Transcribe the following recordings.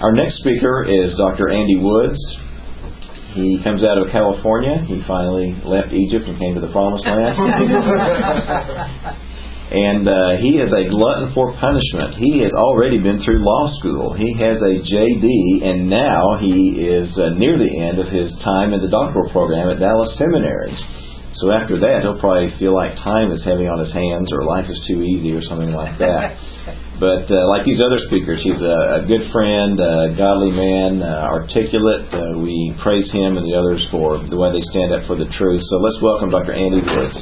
Our next speaker is Dr. Andy Woods. He comes out of California. He finally left Egypt and came to the Promised Land. And he is a glutton for punishment. He has already been through law school. He has a JD, and now he is near the end of his time in the doctoral program at Dallas Seminary. So after that, he'll probably feel like time is heavy on his hands, or life is too easy, or something like that. But like these other speakers, he's a good friend, a godly man, articulate. We praise him and the others for the way they stand up for the truth. So let's welcome Dr. Andy Woods.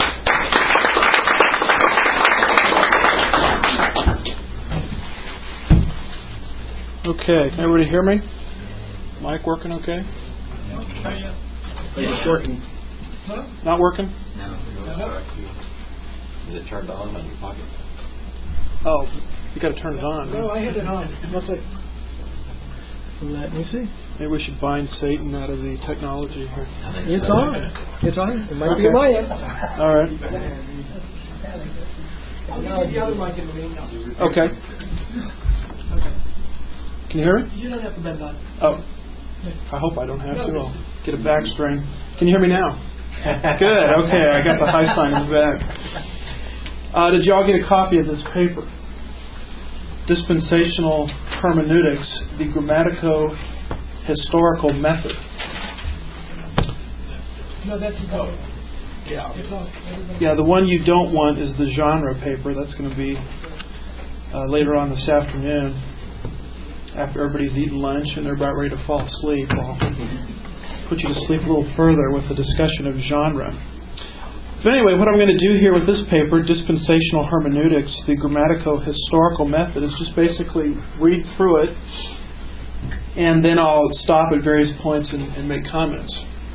Okay, can everybody hear me? Mic working okay? It's working. Not working? No. Is it turned on your pocket? Oh, you got to turn it on. No, I had it on. Let me see. Maybe we should bind Satan out of the technology here. It's on. It's on. It might be on my end. All right. I'll give you the other mic in the meantime. Okay. Can you hear me? You don't have to bend on. Oh, I hope I don't have to. I'll get a back strain. Can you hear me now? Good. Okay, I got the high sign in the back. Did y'all get a copy of this paper? Dispensational Hermeneutics, the Grammatico-Historical Method. No, that's the Yeah, the one you don't want is the genre paper. That's going to be later on this afternoon, after everybody's eaten lunch and they're about ready to fall asleep. I'll put you to sleep a little further with the discussion of genre. But anyway, what I'm going to do here with this paper, Dispensational Hermeneutics, the Grammatico-Historical Method, is just basically read through it, and then I'll stop at various points and make comments.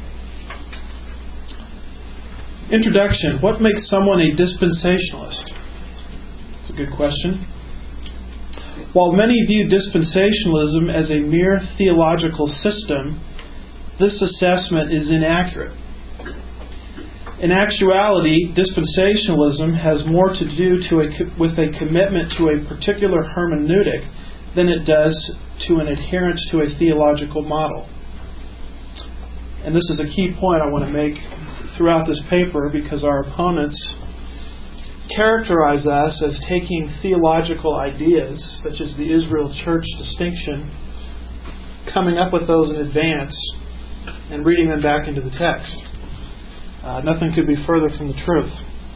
Introduction. What makes someone a dispensationalist? It's a good question. While many view dispensationalism as a mere theological system, this assessment is inaccurate. In actuality, dispensationalism has more to do with a commitment to a particular hermeneutic than it does to an adherence to a theological model. And this is a key point I want to make throughout this paper, because our opponents characterize us as taking theological ideas, such as the Israel church distinction, coming up with those in advance, and reading them back into the text. Nothing could be further from the truth.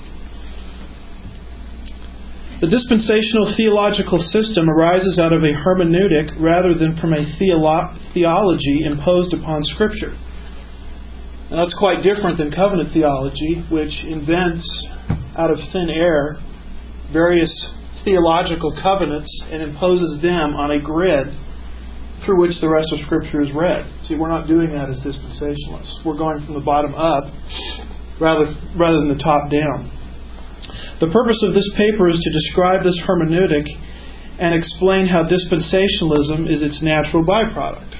The dispensational theological system arises out of a hermeneutic rather than from a theology imposed upon Scripture. Now, that's quite different than covenant theology, which invents out of thin air various theological covenants and imposes them on a grid through which the rest of Scripture is read. See, we're not doing that as dispensationalists. We're going from the bottom up rather than the top down. The purpose of this paper is to describe this hermeneutic and explain how dispensationalism is its natural byproduct.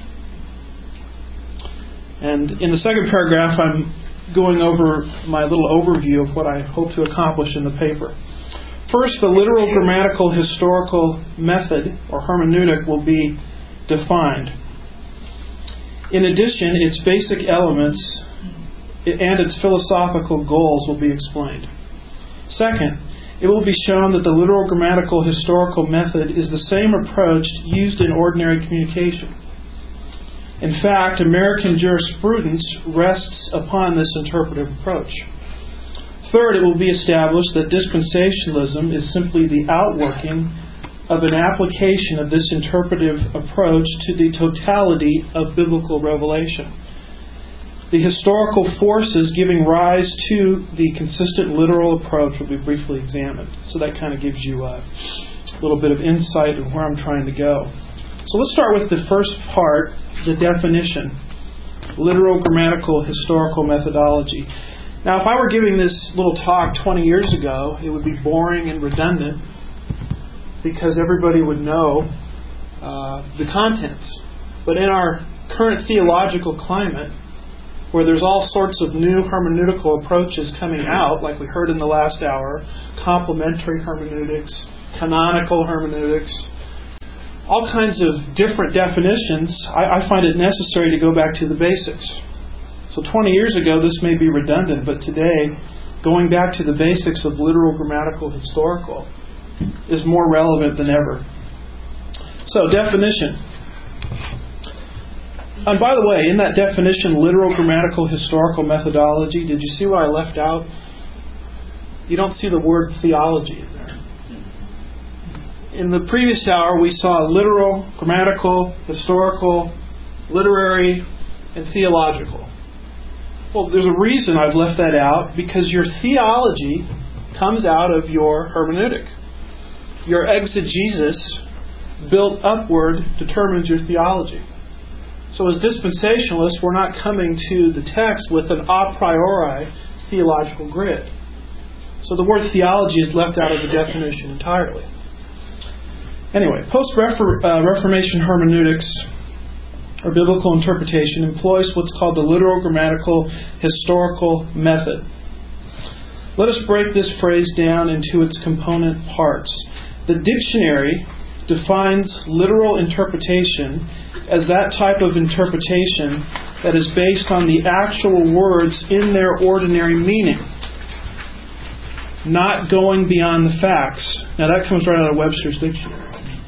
And in the second paragraph, I'm going over my little overview of what I hope to accomplish in the paper. First, the literal grammatical historical method, or hermeneutic, will be defined. In addition, its basic elements and its philosophical goals will be explained. Second, it will be shown that the literal grammatical historical method is the same approach used in ordinary communication. In fact, American jurisprudence rests upon this interpretive approach. Third, it will be established that dispensationalism is simply the outworking of an application of this interpretive approach to the totality of biblical revelation. The historical forces giving rise to the consistent literal approach will be briefly examined. So that kind of gives you a little bit of insight into where I'm trying to go. So let's start with the first part, the definition. Literal grammatical historical methodology. Now, if I were giving this little talk 20 years ago, it would be boring and redundant because everybody would know the contents. But in our current theological climate, where there's all sorts of new hermeneutical approaches coming out, like we heard in the last hour, complementary hermeneutics, canonical hermeneutics, all kinds of different definitions, I find it necessary to go back to the basics. So 20 years ago, this may be redundant, but today, going back to the basics of literal, grammatical, historical is more relevant than ever. So, definition. And by the way, in that definition, literal, grammatical, historical methodology, did you see what I left out? You don't see the word theology in there. In the previous hour, we saw literal, grammatical, historical, literary, and theological. Well, there's a reason I've left that out, because your theology comes out of your hermeneutic. Your exegesis, built upward, determines your theology. So as dispensationalists, we're not coming to the text with an a priori theological grid. So the word theology is left out of the definition entirely. Anyway, post-Reformation hermeneutics, or biblical interpretation, employs what's called the literal, grammatical, historical method. Let us break this phrase down into its component parts. The dictionary defines literal interpretation as that type of interpretation that is based on the actual words in their ordinary meaning, not going beyond the facts. Now that comes right out of Webster's dictionary.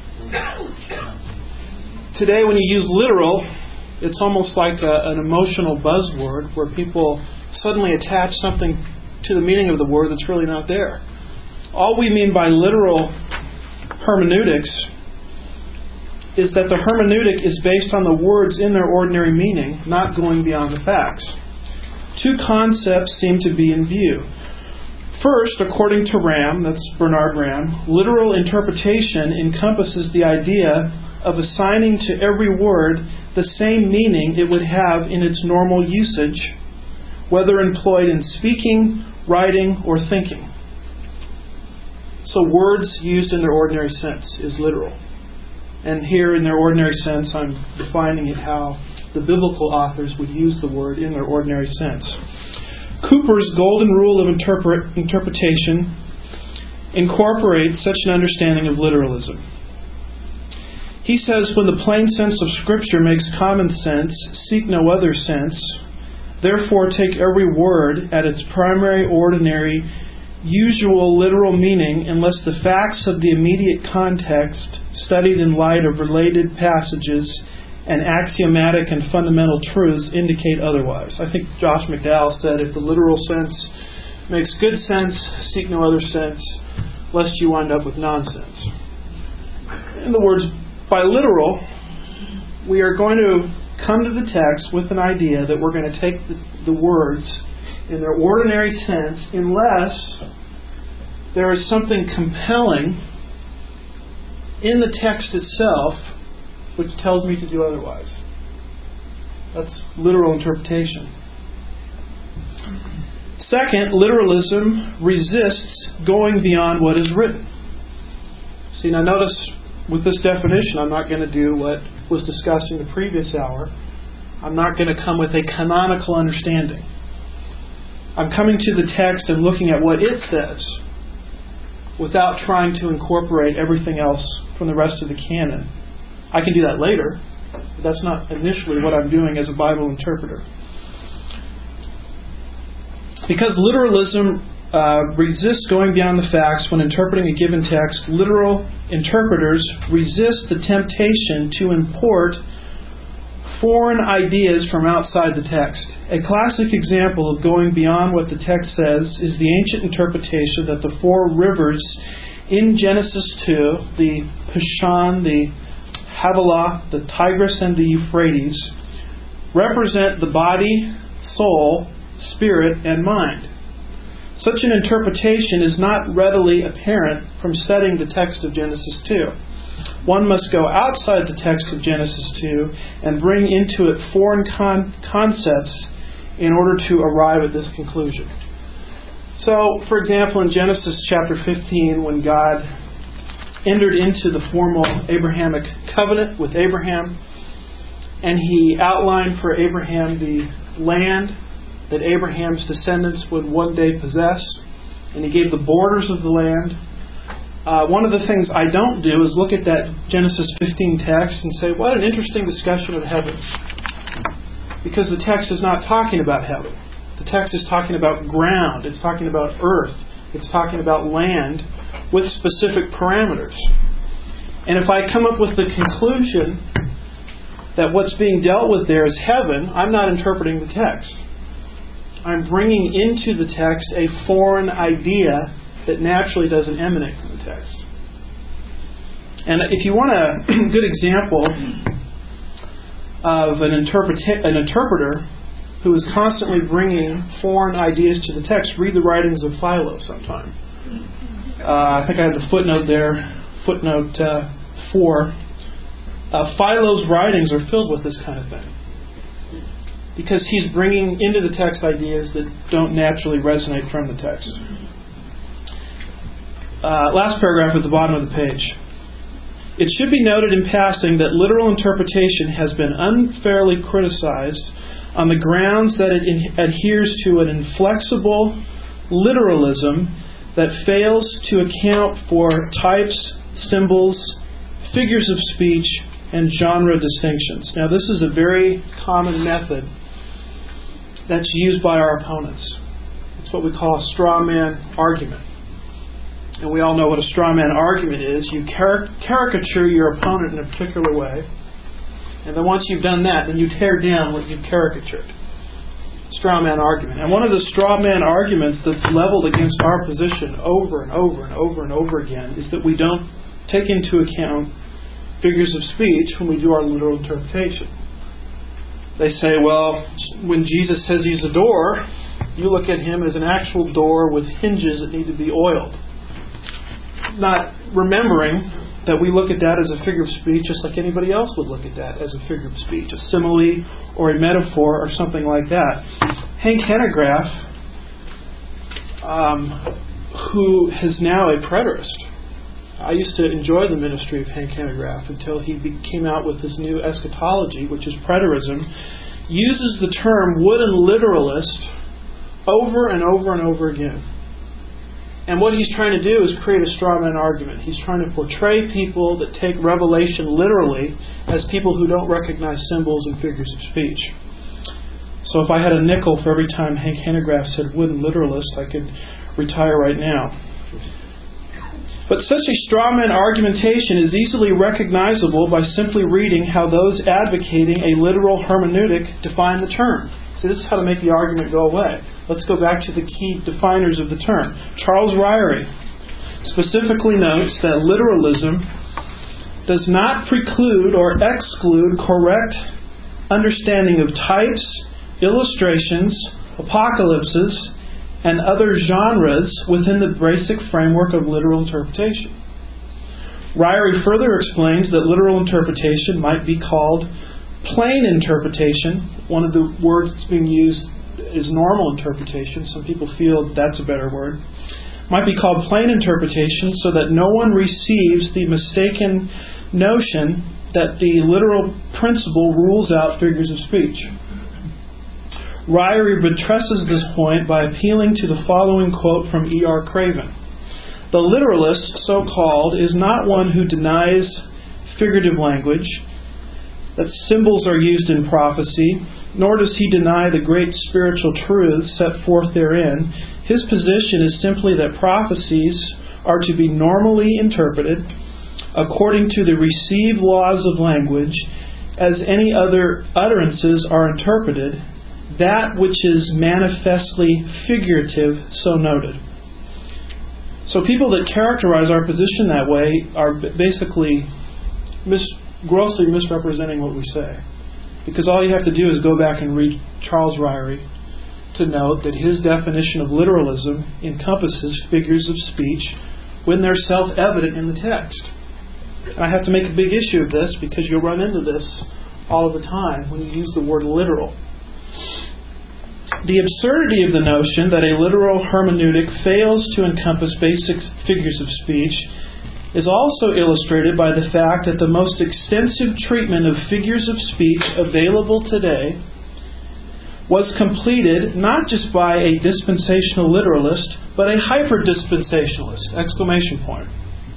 Today when you use literal, it's almost like an emotional buzzword where people suddenly attach something to the meaning of the word that's really not there. All we mean by literal hermeneutics is that the hermeneutic is based on the words in their ordinary meaning, not going beyond the facts. Two concepts seem to be in view. First, according to Ram, that's Bernard Ram, literal interpretation encompasses the idea of assigning to every word the same meaning it would have in its normal usage, whether employed in speaking, writing, or thinking. So words used in their ordinary sense is literal. And here in their ordinary sense, I'm defining it how the biblical authors would use the word in their ordinary sense. Cooper's golden rule of interpretation incorporates such an understanding of literalism. He says, when the plain sense of Scripture makes common sense, seek no other sense. Therefore take every word at its primary, ordinary, usual literal meaning, unless the facts of the immediate context, studied in light of related passages and axiomatic and fundamental truths, indicate otherwise. I think Josh McDowell said, if the literal sense makes good sense, seek no other sense, lest you wind up with nonsense. In other words, by literal, we are going to come to the text with an idea that we're going to take the words in their ordinary sense, unless there is something compelling in the text itself which tells me to do otherwise. That's literal interpretation. Second, literalism resists going beyond what is written. See, now notice with this definition, I'm not going to do what was discussed in the previous hour. I'm not going to come with a canonical understanding. I'm coming to the text and looking at what it says without trying to incorporate everything else from the rest of the canon. I can do that later, but that's not initially what I'm doing as a Bible interpreter. Because literalism resists going beyond the facts when interpreting a given text, literal interpreters resist the temptation to import foreign ideas from outside the text. A classic example of going beyond what the text says is the ancient interpretation that the four rivers in Genesis 2, the Pishon, the Havilah, the Tigris, and the Euphrates, represent the body, soul, spirit, and mind. Such an interpretation is not readily apparent from studying the text of Genesis 2. One must go outside the text of Genesis 2 and bring into it foreign concepts in order to arrive at this conclusion. So, for example, in Genesis chapter 15, when God entered into the formal Abrahamic covenant with Abraham, and He outlined for Abraham the land that Abraham's descendants would one day possess, and He gave the borders of the land, one of the things I don't do is look at that Genesis 15 text and say, what an interesting discussion of heaven. Because the text is not talking about heaven. The text is talking about ground. It's talking about earth. It's talking about land with specific parameters. And if I come up with the conclusion that what's being dealt with there is heaven, I'm not interpreting the text. I'm bringing into the text a foreign idea that naturally doesn't emanate from the text. And if you want a good example of an interpreter who is constantly bringing foreign ideas to the text, read the writings of Philo sometime. I think I have the footnote there, footnote 4. Philo's writings are filled with this kind of thing. Because he's bringing into the text ideas that don't naturally resonate from the text. Last paragraph at the bottom of the page. It should be noted in passing that literal interpretation has been unfairly criticized on the grounds that it adheres to an inflexible literalism that fails to account for types, symbols, figures of speech, and genre distinctions. Now, this is a very common method that's used by our opponents. It's what we call a straw man argument. And we all know what a straw man argument is. You caricature your opponent in a particular way, and then once you've done that, then you tear down what you've caricatured. Straw man argument. And one of the straw man arguments that's leveled against our position over and over and over and over again is that we don't take into account figures of speech when we do our literal interpretation. They say, well, when Jesus says he's a door, you look at him as an actual door with hinges that need to be oiled. Not remembering that we look at that as a figure of speech just like anybody else would look at that as a figure of speech, a simile or a metaphor or something like that. Hank Hanegraaff, who is now a preterist, I used to enjoy the ministry of Hank Hanegraaff until he came out with his new eschatology, which is preterism, uses the term wooden literalist over and over and over again. And what he's trying to do is create a straw man argument. He's trying to portray people that take Revelation literally as people who don't recognize symbols and figures of speech. So if I had a nickel for every time Hank Hanegraaff said wooden literalist, I could retire right now. But such a straw man argumentation is easily recognizable by simply reading how those advocating a literal hermeneutic define the term. See, this is how to make the argument go away. Let's go back to the key definers of the term. Charles Ryrie specifically notes that literalism does not preclude or exclude correct understanding of types, illustrations, apocalypses, and other genres within the basic framework of literal interpretation. Ryrie further explains that literal interpretation might be called plain interpretation. One of the words that's being used is normal interpretation. Some people feel that's a better word. Might be called plain interpretation so that no one receives the mistaken notion that the literal principle rules out figures of speech. Ryrie buttresses this point by appealing to the following quote from E.R. Craven. The literalist, so called, is not one who denies figurative language, that symbols are used in prophecy, nor does he deny the great spiritual truths set forth therein. His position is simply that prophecies are to be normally interpreted according to the received laws of language, as any other utterances are interpreted, that which is manifestly figurative, so noted. So people that characterize our position that way are basically grossly misrepresenting what we say. Because all you have to do is go back and read Charles Ryrie to note that his definition of literalism encompasses figures of speech when they're self-evident in the text. And I have to make a big issue of this because you'll run into this all of the time when you use the word literal. The absurdity of the notion that a literal hermeneutic fails to encompass basic figures of speech is also illustrated by the fact that the most extensive treatment of figures of speech available today was completed not just by a dispensational literalist, but a hyper-dispensationalist! Exclamation point.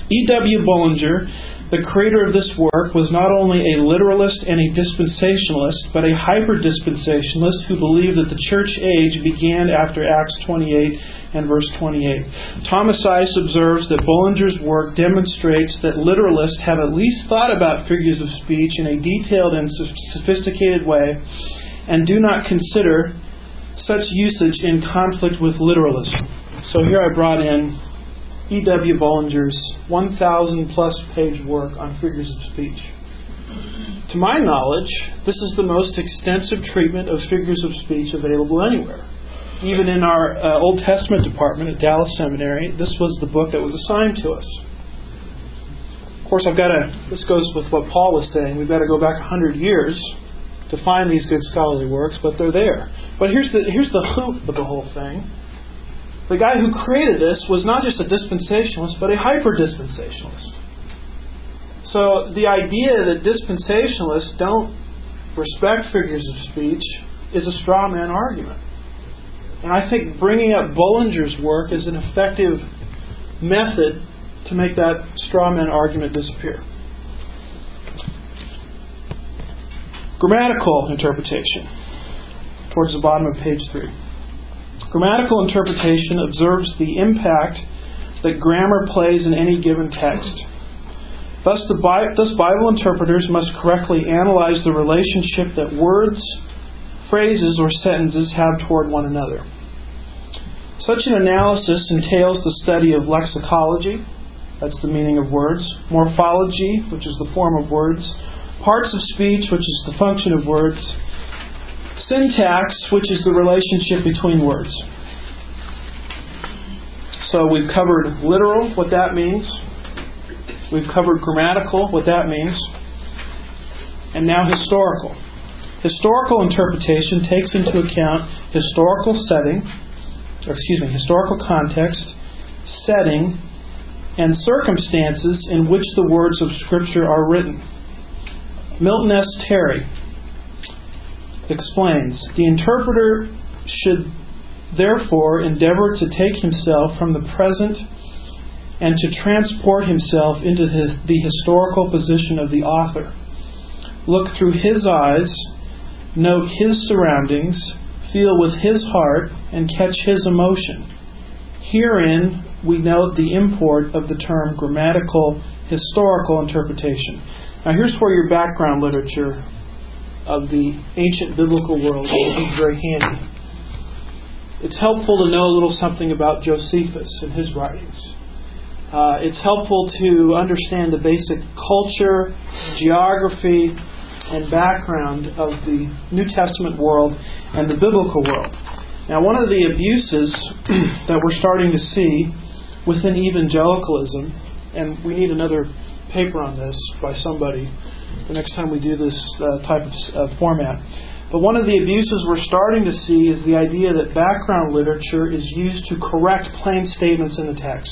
E.W. Bullinger, the creator of this work, was not only a literalist and a dispensationalist, but a hyper-dispensationalist who believed that the church age began after Acts 28 and verse 28. Thomas Ice observes that Bullinger's work demonstrates that literalists have at least thought about figures of speech in a detailed and sophisticated way and do not consider such usage in conflict with literalism. So here I brought in E.W. Bullinger's 1,000-plus page work on figures of speech. To my knowledge, this is the most extensive treatment of figures of speech available anywhere. Even in our Old Testament department at Dallas Seminary, this was the book that was assigned to us. Of course, this goes with what Paul was saying, we've got to go back 100 years to find these good scholarly works, but they're there. But here's the hoop of the whole thing. The guy who created this was not just a dispensationalist, but a hyper-dispensationalist. So the idea that dispensationalists don't respect figures of speech is a straw man argument. And I think bringing up Bullinger's work is an effective method to make that straw man argument disappear. Grammatical interpretation, towards the bottom of page 3. Grammatical interpretation observes the impact that grammar plays in any given text. Thus, Bible interpreters must correctly analyze the relationship that words, phrases, or sentences have toward one another. Such an analysis entails the study of lexicology, that's the meaning of words, morphology, which is the form of words, parts of speech, which is the function of words, syntax, which is the relationship between words. So we've covered literal, what that means. We've covered grammatical, what that means. And now historical. Historical interpretation takes into account historical context, setting, and circumstances in which the words of Scripture are written. Milton S. Terry explains, the interpreter should therefore endeavor to take himself from the present and to transport himself into the historical position of the author. Look through his eyes, note his surroundings, feel with his heart, and catch his emotion. Herein we note the import of the term grammatical historical interpretation. Now here's where your background literature of the ancient biblical world is very handy. It's helpful to know a little something about Josephus and his writings. It's helpful to understand the basic culture, geography, and background of the New Testament world and the biblical world. Now, one of the abuses that we're starting to see within evangelicalism, and we need another paper on this by somebody the next time we do this type of format. But one of the abuses we're starting to see is the idea that background literature is used to correct plain statements in the text.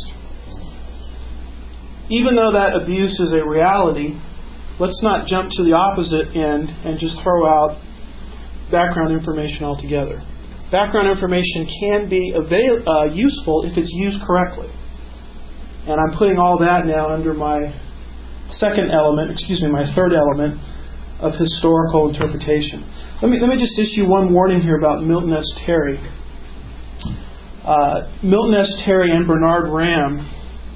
Even though that abuse is a reality, let's not jump to the opposite end and just throw out background information altogether. Background information can be useful if it's used correctly. And I'm putting all that now under my third element of historical interpretation. Let me just issue one warning here about Milton S. Terry. Milton S. Terry and Bernard Ramm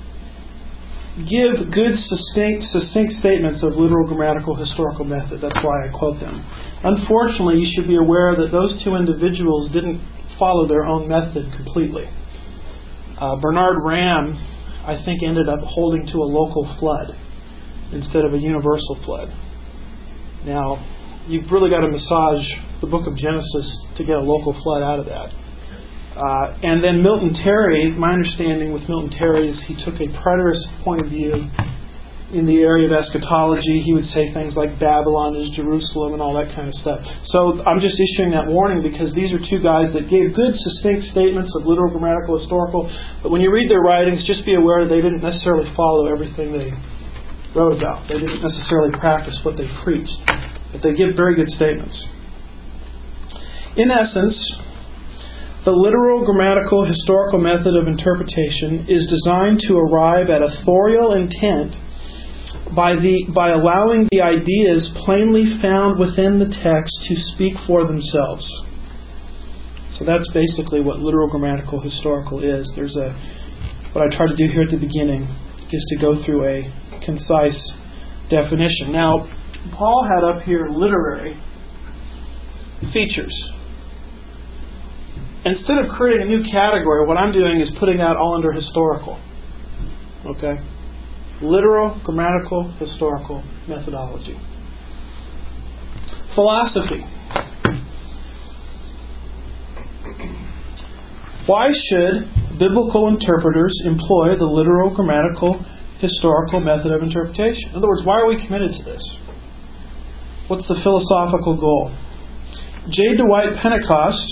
give good, succinct statements of literal grammatical historical method. That's why I quote them. Unfortunately, you should be aware that those two individuals didn't follow their own method completely. Bernard Ramm, I think, ended up holding to a local flood instead of a universal flood. Now, you've really got to massage the book of Genesis to get a local flood out of that. And then Milton Terry, my understanding with Milton Terry is he took a preterist point of view in the area of eschatology. He would say things like Babylon is Jerusalem and all that kind of stuff. So I'm just issuing that warning because these are two guys that gave good, succinct statements of literal, grammatical, historical. But when you read their writings, just be aware they didn't necessarily follow everything they wrote about. They didn't necessarily practice what they preached. But they give very good statements. In essence, The literal, grammatical, historical method of interpretation is designed to arrive at authorial intent by allowing the ideas plainly found within the text to speak for themselves. So that's basically what literal, grammatical, historical is. What I try to do here at the beginning is to go through a concise definition. Now, Paul had up here literary features. Instead of creating a new category, what I'm doing is putting that all under historical. Okay? Literal, grammatical, historical methodology. Philosophy. Why should biblical interpreters employ the literal, grammatical, historical method of interpretation? In other words, why are we committed to this? What's the philosophical goal? J. Dwight Pentecost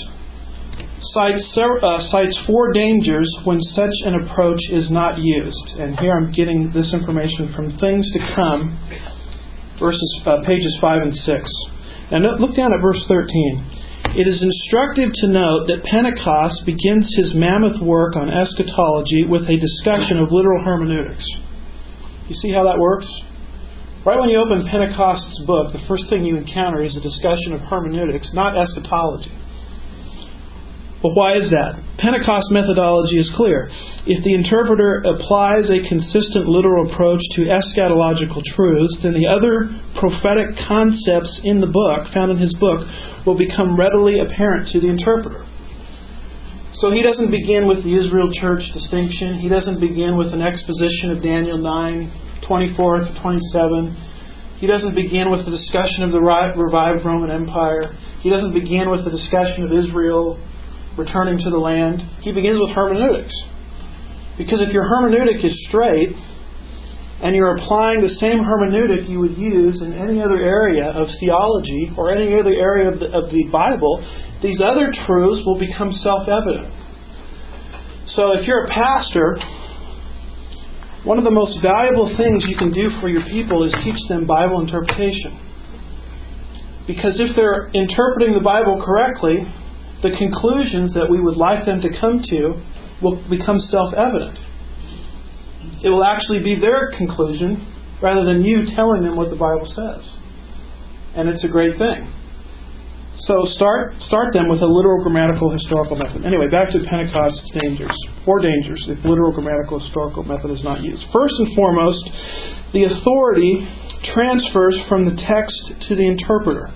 cites 4 dangers when such an approach is not used. And here I'm getting this information from Things to Come, pages 5 and 6. Now look down at verse 13. It is instructive to note that Pentecost begins his mammoth work on eschatology with a discussion of literal hermeneutics. You see how that works? Right when you open Pentecost's book, the first thing you encounter is a discussion of hermeneutics, not eschatology. But why is that? Pentecost methodology is clear. If the interpreter applies a consistent literal approach to eschatological truths, then the other prophetic concepts in the book, found in his book, will become readily apparent to the interpreter. So he doesn't begin with the Israel church distinction. He doesn't begin with an exposition of Daniel 9, 24 to 27. He doesn't begin with the discussion of the revived Roman Empire. He doesn't begin with the discussion of Israel returning to the land. He begins with hermeneutics. Because if your hermeneutic is straight, and you're applying the same hermeneutic you would use in any other area of theology or any other area of the Bible, these other truths will become self-evident. So if you're a pastor, one of the most valuable things you can do for your people is teach them Bible interpretation. Because if they're interpreting the Bible correctly, the conclusions that we would like them to come to will become self-evident. It will actually be their conclusion rather than you telling them what the Bible says. And it's a great thing. So start them with a literal, grammatical, historical method. Anyway, back to Pentecost's dangers. 4 dangers if literal, grammatical, historical method is not used. First and foremost, the authority transfers from the text to the interpreter.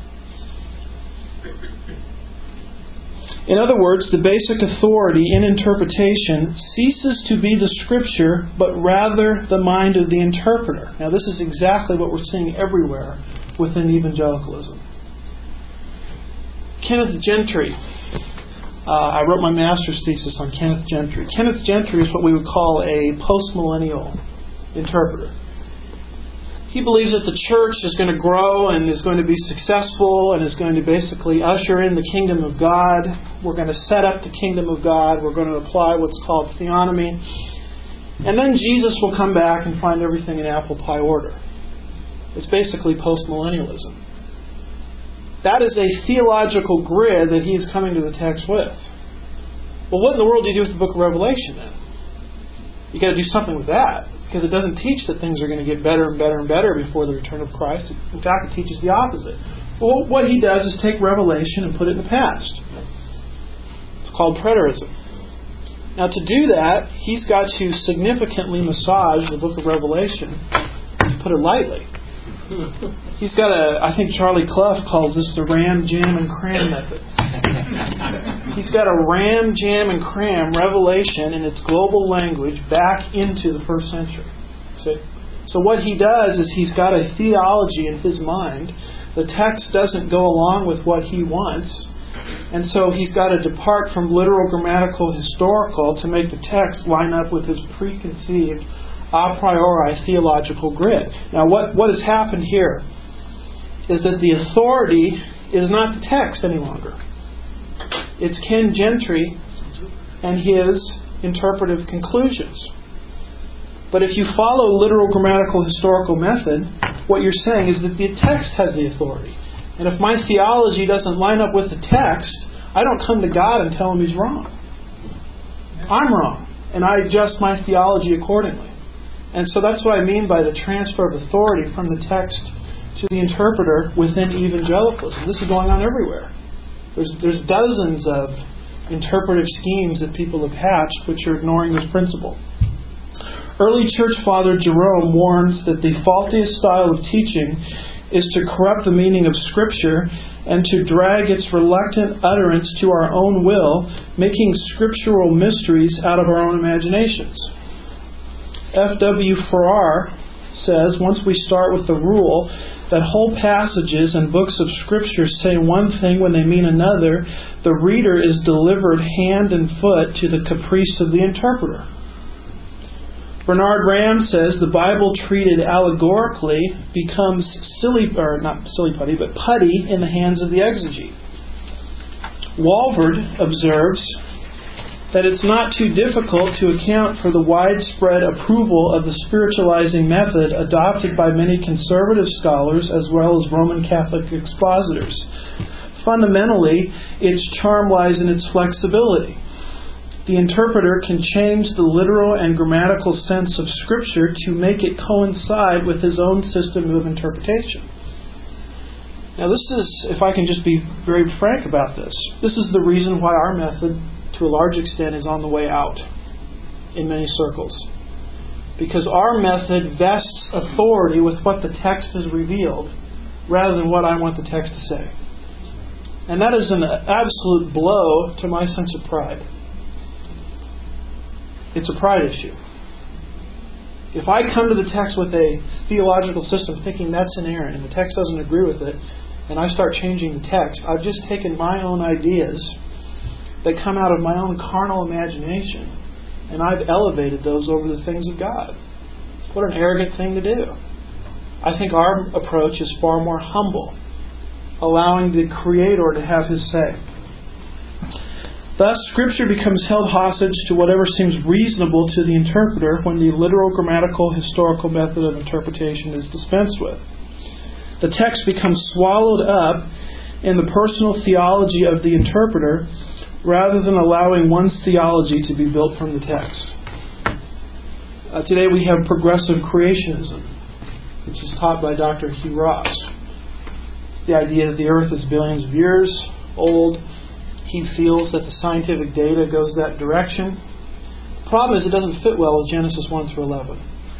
In other words, the basic authority in interpretation ceases to be the Scripture, but rather the mind of the interpreter. Now, this is exactly what we're seeing everywhere within evangelicalism. Kenneth Gentry. I wrote my master's thesis on Kenneth Gentry. Kenneth Gentry is what we would call a postmillennial interpreter. He believes that the church is going to grow and is going to be successful and is going to basically usher in the kingdom of God. We're going to set up the kingdom of God. We're going to apply what's called theonomy. And then Jesus will come back and find everything in apple pie order. It's basically postmillennialism. That is a theological grid that he is coming to the text with. Well, what in the world do you do with the book of Revelation then? You've got to do something with that. Because it doesn't teach that things are going to get better and better and better before the return of Christ. In fact, it teaches the opposite. Well, what he does is take Revelation and put it in the past. It's called preterism. Now, to do that, he's got to significantly massage the book of Revelation, to put it lightly. He's got I think Charlie Clough calls this the ram, jam, and cram method. He's got to ram, jam, and cram Revelation in its global language back into the first century. See? So what he does is he's got a theology in his mind. The text doesn't go along with what he wants. And so he's got to depart from literal, grammatical, historical to make the text line up with his preconceived a priori theological grid. Now what has happened here is that the authority is not the text any longer. It's Ken Gentry and his interpretive conclusions. But if you follow literal, grammatical, historical method, what you're saying is that the text has the authority. And if my theology doesn't line up with the text, I don't come to God and tell Him He's wrong. I'm wrong, and I adjust my theology accordingly. And so that's what I mean by the transfer of authority from the text to the interpreter within evangelicalism. This is going on everywhere. There's dozens of interpretive schemes that people have hatched which are ignoring this principle. Early church father Jerome warns that the faultiest style of teaching is to corrupt the meaning of Scripture and to drag its reluctant utterance to our own will, making scriptural mysteries out of our own imaginations. F.W. Farrar says, once we start with the rule that whole passages and books of Scripture say one thing when they mean another, the reader is delivered hand and foot to the caprice of the interpreter. Bernard Ram says the Bible treated allegorically becomes putty in the hands of the exegete. Walvoord observes that it's not too difficult to account for the widespread approval of the spiritualizing method adopted by many conservative scholars as well as Roman Catholic expositors. Fundamentally, its charm lies in its flexibility. The interpreter can change the literal and grammatical sense of Scripture to make it coincide with his own system of interpretation. Now this is, if I can just be very frank about this is the reason why our method, to a large extent, is on the way out in many circles. Because our method vests authority with what the text has revealed rather than what I want the text to say. And that is an absolute blow to my sense of pride. It's a pride issue. If I come to the text with a theological system thinking that's inerrant and the text doesn't agree with it, and I start changing the text, I've just taken my own ideas that come out of my own carnal imagination, and I've elevated those over the things of God. What an arrogant thing to do. I think our approach is far more humble, allowing the Creator to have His say. Thus, Scripture becomes held hostage to whatever seems reasonable to the interpreter when the literal, grammatical, historical method of interpretation is dispensed with. The text becomes swallowed up in the personal theology of the interpreter rather than allowing one's theology to be built from the text. Today we have progressive creationism, which is taught by Dr. Hugh Ross. The idea that the earth is billions of years old. He feels that the scientific data goes that direction. The problem is it doesn't fit well with Genesis 1 through 11.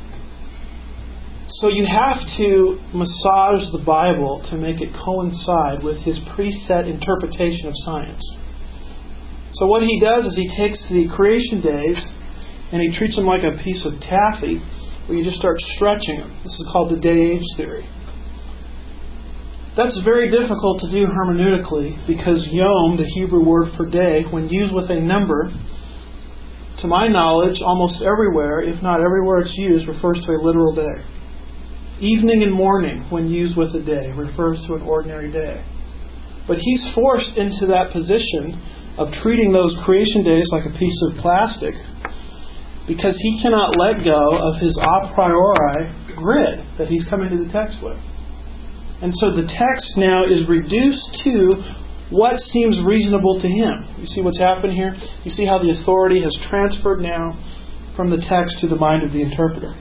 So you have to massage the Bible to make it coincide with his preset interpretation of science. So what he does is he takes the creation days and he treats them like a piece of taffy where you just start stretching them. This is called the day-age theory. That's very difficult to do hermeneutically because yom, the Hebrew word for day, when used with a number, to my knowledge, almost everywhere, if not everywhere it's used, refers to a literal day. Evening and morning, when used with a day, refers to an ordinary day. But he's forced into that position of treating those creation days like a piece of plastic because he cannot let go of his a priori grid that he's come into the text with. And so the text now is reduced to what seems reasonable to him. You see what's happened here? You see how the authority has transferred now from the text to the mind of the interpreter.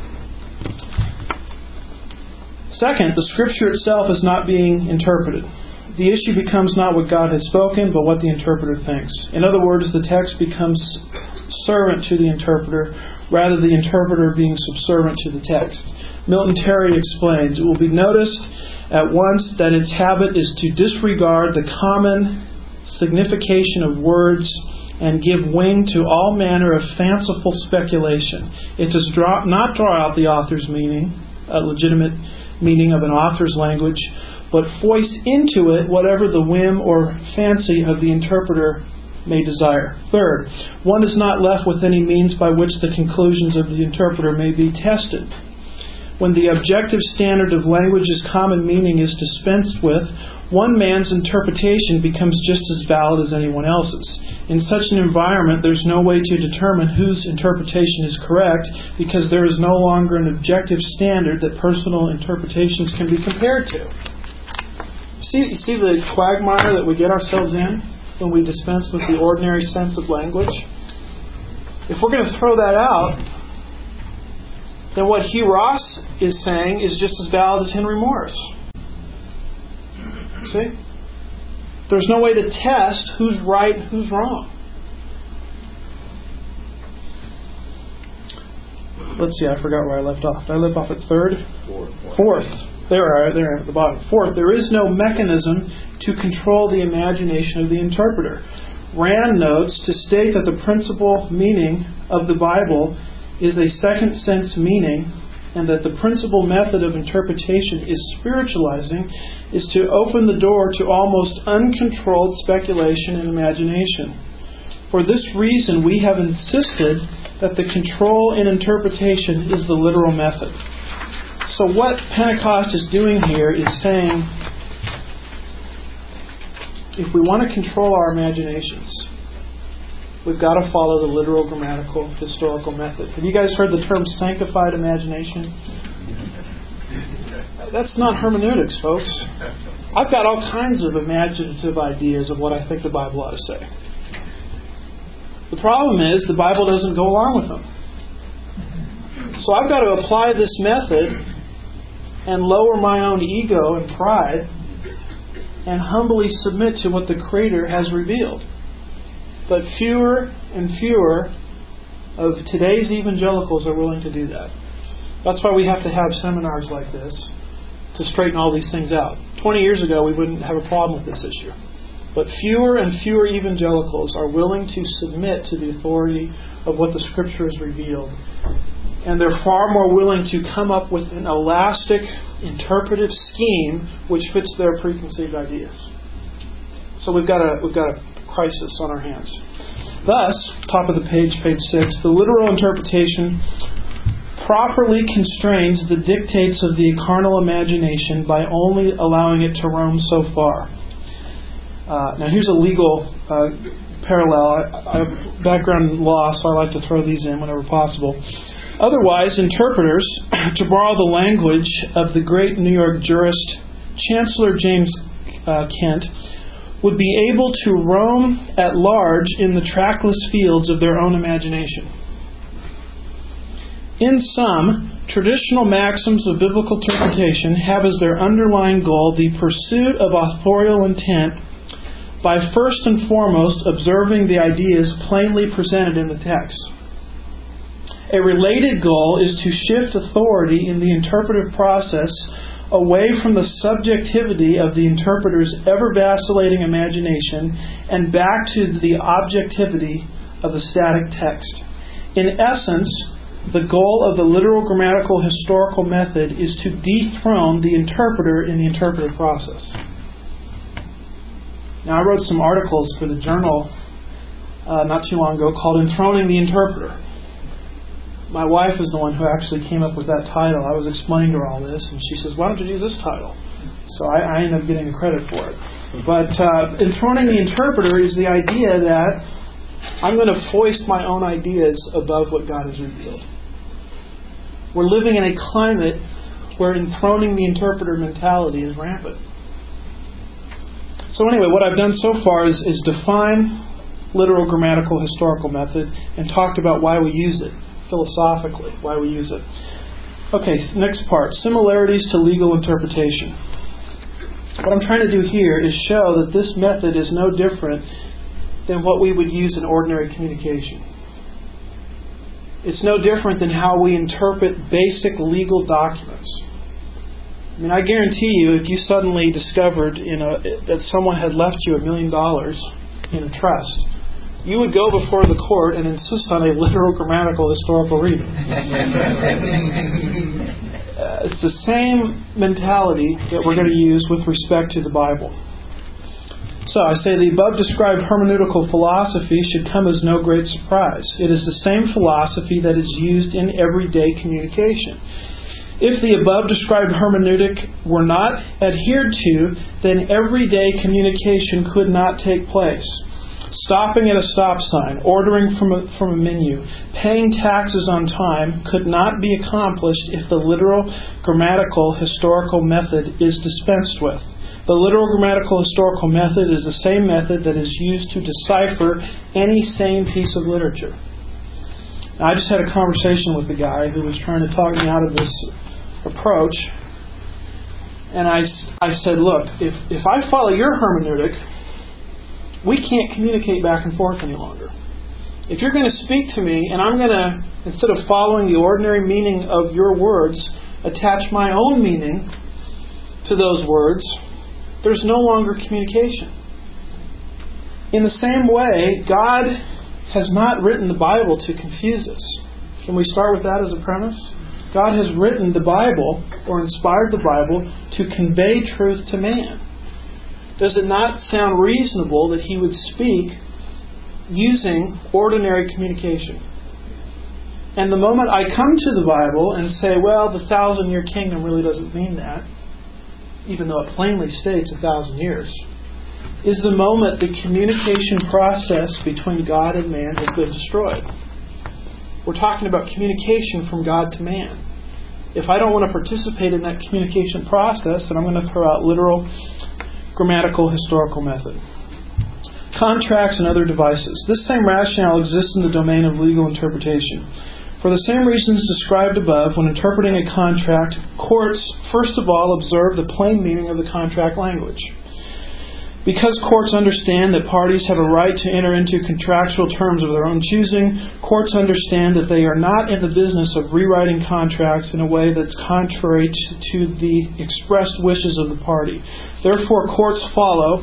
Second, the Scripture itself is not being interpreted. The issue becomes not what God has spoken, but what the interpreter thinks. In other words, the text becomes servant to the interpreter, rather the interpreter being subservient to the text. Milton Terry explains, it will be noticed at once that its habit is to disregard the common signification of words and give wing to all manner of fanciful speculation. It does not draw out the author's meaning, a legitimate meaning of an author's language, but foist into it whatever the whim or fancy of the interpreter may desire. Third, one is not left with any means by which the conclusions of the interpreter may be tested. When the objective standard of language's common meaning is dispensed with, one man's interpretation becomes just as valid as anyone else's. In such an environment, there's no way to determine whose interpretation is correct because there is no longer an objective standard that personal interpretations can be compared to. You see the quagmire that we get ourselves in? when we dispense with the ordinary sense of language? If we're going to throw that out, then what Hugh Ross is saying is just as valid as Henry Morris. See? There's no way to test who's right and who's wrong. Let's see, I forgot where I left off. Did I leave off at third? Fourth. There at the bottom. Fourth, there is no mechanism to control the imagination of the interpreter. Rand notes, to state that the principal meaning of the Bible is a second sense meaning, and that the principal method of interpretation is spiritualizing, is to open the door to almost uncontrolled speculation and imagination. For this reason, we have insisted that the control in interpretation is the literal method. So what Pentecost is doing here is saying, if we want to control our imaginations, we've got to follow the literal, grammatical, historical method. Have you guys heard the term sanctified imagination? That's not hermeneutics, folks. I've got all kinds of imaginative ideas of what I think the Bible ought to say. The problem is the Bible doesn't go along with them. So I've got to apply this method and lower my own ego and pride and humbly submit to what the Creator has revealed. But fewer and fewer of today's evangelicals are willing to do that. That's why we have to have seminars like this to straighten all these things out. 20 years ago, we wouldn't have a problem with this issue. But fewer and fewer evangelicals are willing to submit to the authority of what the Scripture has revealed. And they're far more willing to come up with an elastic, interpretive scheme which fits their preconceived ideas. So we've got a crisis on our hands. Thus, top of the page, page 6, the literal interpretation properly constrains the dictates of the carnal imagination by only allowing it to roam so far. Now here's a legal parallel. I have background in law, so I like to throw these in whenever possible. Otherwise, interpreters, to borrow the language of the great New York jurist Chancellor James Kent, would be able to roam at large in the trackless fields of their own imagination. In sum, traditional maxims of biblical interpretation have as their underlying goal the pursuit of authorial intent by first and foremost observing the ideas plainly presented in the text. A related goal is to shift authority in the interpretive process away from the subjectivity of the interpreter's ever-vacillating imagination and back to the objectivity of the static text. In essence, the goal of the literal, grammatical, historical method is to dethrone the interpreter in the interpretive process. Now, I wrote some articles for the Journal not too long ago called Enthroning the Interpreter. My wife is the one who actually came up with that title. I was explaining to her all this, and she says, "Why don't you use this title?" So I ended up getting the credit for it. But enthroning the interpreter is the idea that I'm going to foist my own ideas above what God has revealed. We're living in a climate where enthroning the interpreter mentality is rampant. So anyway, what I've done so far is define literal, grammatical, historical method and talked about why we use it. Philosophically, why we use it. Okay, next part. Similarities to legal interpretation. What I'm trying to do here is show that this method is no different than what we would use in ordinary communication. It's no different than how we interpret basic legal documents. I mean, I guarantee you, if you suddenly discovered that someone had left you $1 million in a trust, you would go before the court and insist on a literal, grammatical, historical reading. It's the same mentality that we're going to use with respect to the Bible. So I say the above described hermeneutical philosophy should come as no great surprise. It is the same philosophy that is used in everyday communication. If the above described hermeneutic were not adhered to, then everyday communication could not take place. Stopping at a stop sign, ordering from a menu, paying taxes on time could not be accomplished if the literal, grammatical, historical method is dispensed with. The literal grammatical historical method is the same method that is used to decipher any sane piece of literature. Now, I just had a conversation with a guy who was trying to talk me out of this approach. And I said, look, if I follow your hermeneutic, we can't communicate back and forth any longer. If you're going to speak to me and I'm going to, instead of following the ordinary meaning of your words, attach my own meaning to those words, there's no longer communication. In the same way, God has not written the Bible to confuse us. Can we start with that as a premise? God has written the Bible, or inspired the Bible, to convey truth to man. Does it not sound reasonable that He would speak using ordinary communication? And the moment I come to the Bible and say, well, the 1,000-year kingdom really doesn't mean that, even though it plainly states 1,000 years, is the moment the communication process between God and man has been destroyed. We're talking about communication from God to man. If I don't want to participate in that communication process, then I'm going to throw out literal, grammatical, historical method. Contracts and other devices. This same rationale exists in the domain of legal interpretation. For the same reasons described above, when interpreting a contract, courts first of all observe the plain meaning of the contract language. Because courts understand that parties have a right to enter into contractual terms of their own choosing, courts understand that they are not in the business of rewriting contracts in a way that's contrary to the expressed wishes of the party. Therefore, courts allow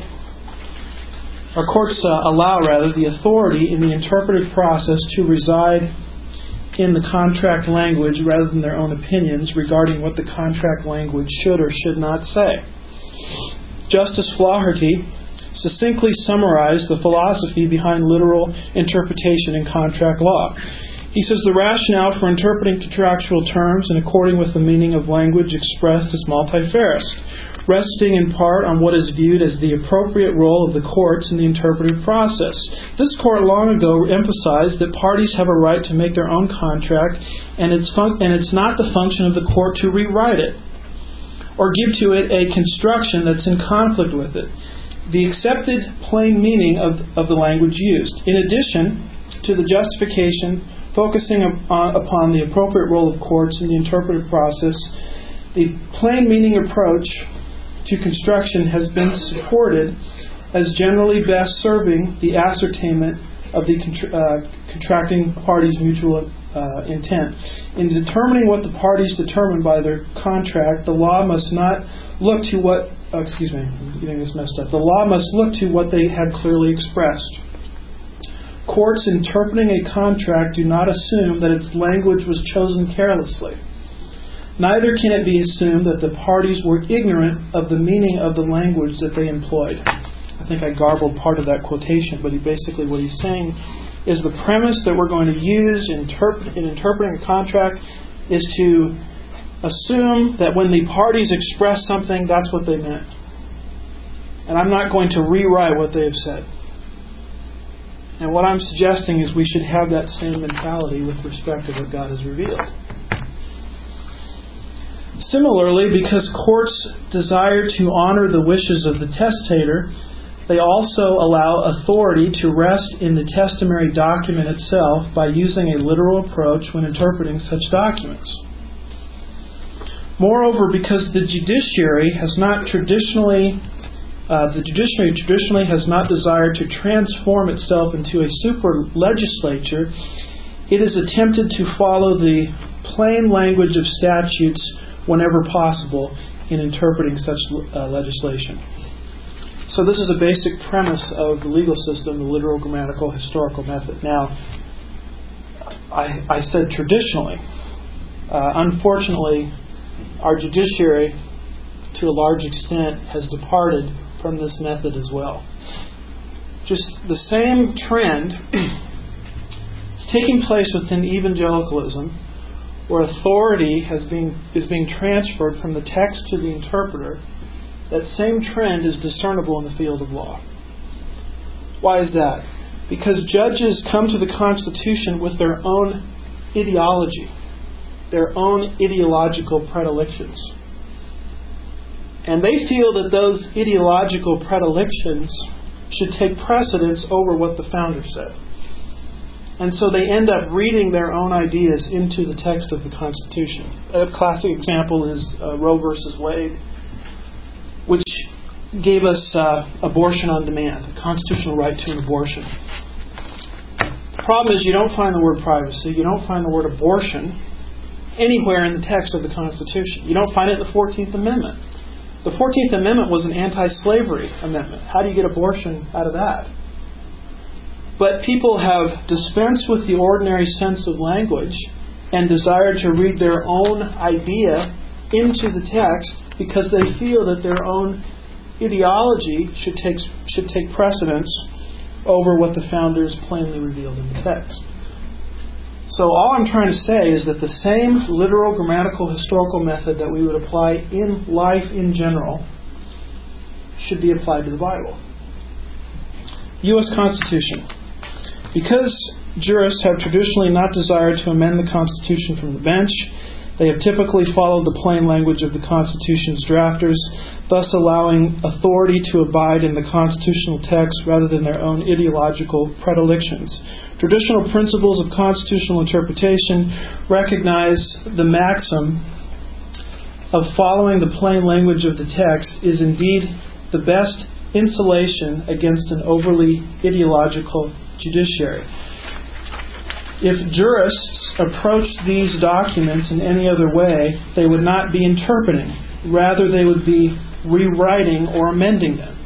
the authority in the interpretive process to reside in the contract language rather than their own opinions regarding what the contract language should or should not say. Justice Flaherty succinctly summarized the philosophy behind literal interpretation in contract law. He says the rationale for interpreting contractual terms in according with the meaning of language expressed is multifarious, resting in part on what is viewed as the appropriate role of the courts in the interpretive process. This court long ago emphasized that parties have a right to make their own contract, and it's not the function of the court to rewrite it or give to it a construction that's in conflict with it. The accepted plain meaning of the language used. In addition to the justification focusing upon the appropriate role of courts in the interpretive process, the plain meaning approach to construction has been supported as generally best serving the ascertainment of the contracting parties' mutual intent. In determining what the parties determine by their contract, the law must not look to what... I'm getting this messed up. The law must look to what they had clearly expressed. Courts interpreting a contract do not assume that its language was chosen carelessly. Neither can it be assumed that the parties were ignorant of the meaning of the language that they employed. I think I garbled part of that quotation, but basically what he's saying is the premise that we're going to use in interpreting a contract is to assume that when the parties express something, that's what they meant. And I'm not going to rewrite what they have said. And what I'm suggesting is we should have that same mentality with respect to what God has revealed. Similarly, because courts desire to honor the wishes of the testator, they also allow authority to rest in the testimony document itself by using a literal approach when interpreting such documents. Moreover, because the judiciary traditionally has not desired to transform itself into a super legislature, it is attempted to follow the plain language of statutes whenever possible in interpreting such legislation. So this is a basic premise of the legal system, the literal, grammatical, historical method. Now, I said traditionally. Unfortunately, our judiciary, to a large extent, has departed from this method as well. Just the same trend is taking place within evangelicalism, where authority is being transferred from the text to the interpreter. That same trend is discernible in the field of law. Why is that? Because judges come to the Constitution with their own ideology, their own ideological predilections. And they feel that those ideological predilections should take precedence over what the founder said. And so they end up reading their own ideas into the text of the Constitution. A classic example is Roe versus Wade, which gave us abortion on demand, a constitutional right to an abortion. The problem is you don't find the word privacy, you don't find the word abortion anywhere in the text of the Constitution. You don't find it in the 14th Amendment. The 14th Amendment was an anti-slavery amendment. How do you get abortion out of that? But people have dispensed with the ordinary sense of language and desired to read their own idea into the text because they feel that their own ideology should take precedence over what the founders plainly revealed in the text. So all I'm trying to say is that the same literal, grammatical, historical method that we would apply in life in general should be applied to the Bible. U.S. Constitution. Because jurists have traditionally not desired to amend the Constitution from the bench, they have typically followed the plain language of the Constitution's drafters, thus allowing authority to abide in the constitutional text rather than their own ideological predilections. Traditional principles of constitutional interpretation recognize the maxim of following the plain language of the text is indeed the best insulation against an overly ideological judiciary. If jurists approached these documents in any other way, they would not be interpreting. Rather, they would be rewriting or amending them.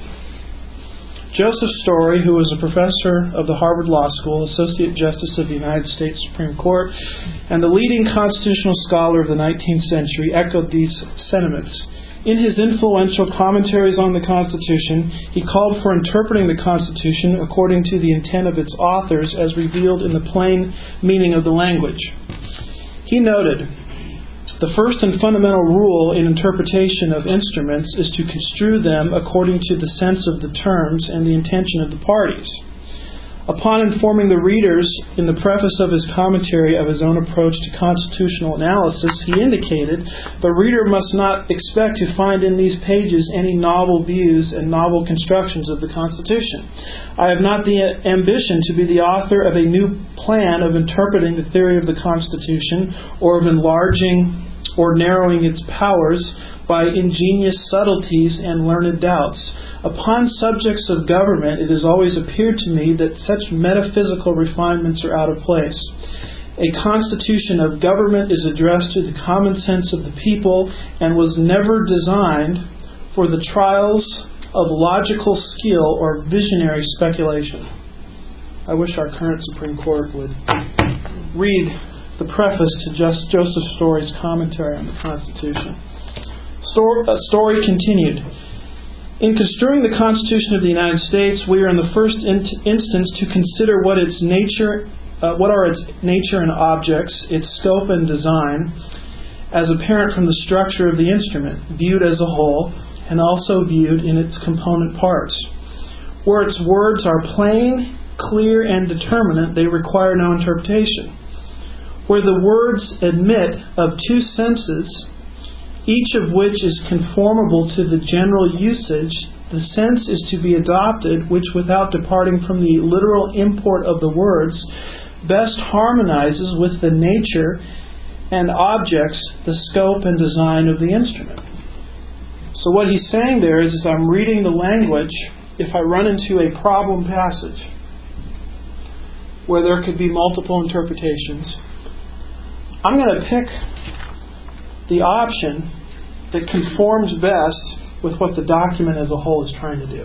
Joseph Story, who was a professor of the Harvard Law School, Associate Justice of the United States Supreme Court, and the leading constitutional scholar of the 19th century, echoed these sentiments. In his influential commentaries on the Constitution, he called for interpreting the Constitution according to the intent of its authors as revealed in the plain meaning of the language. He noted, "The first and fundamental rule in interpretation of instruments is to construe them according to the sense of the terms and the intention of the parties." Upon informing the readers in the preface of his commentary of his own approach to constitutional analysis, he indicated, "The reader must not expect to find in these pages any novel views and novel constructions of the Constitution. I have not the ambition to be the author of a new plan of interpreting the theory of the Constitution or of enlarging or narrowing its powers by ingenious subtleties and learned doubts. Upon subjects of government, it has always appeared to me that such metaphysical refinements are out of place. A constitution of government is addressed to the common sense of the people and was never designed for the trials of logical skill or visionary speculation." I wish our current Supreme Court would read the preface to Joseph Story's commentary on the Constitution. Story continued, "In construing the Constitution of the United States, we are in the first instance to consider what are its nature and objects, its scope and design, as apparent from the structure of the instrument, viewed as a whole, and also viewed in its component parts. Where its words are plain, clear, and determinate, they require no interpretation. Where the words admit of two senses, each of which is conformable to the general usage, the sense is to be adopted which, without departing from the literal import of the words, best harmonizes with the nature and objects, the scope and design of the instrument." So what he's saying there is, as I'm reading the language, if I run into a problem passage where there could be multiple interpretations, I'm going to pick the option that conforms best with what the document as a whole is trying to do.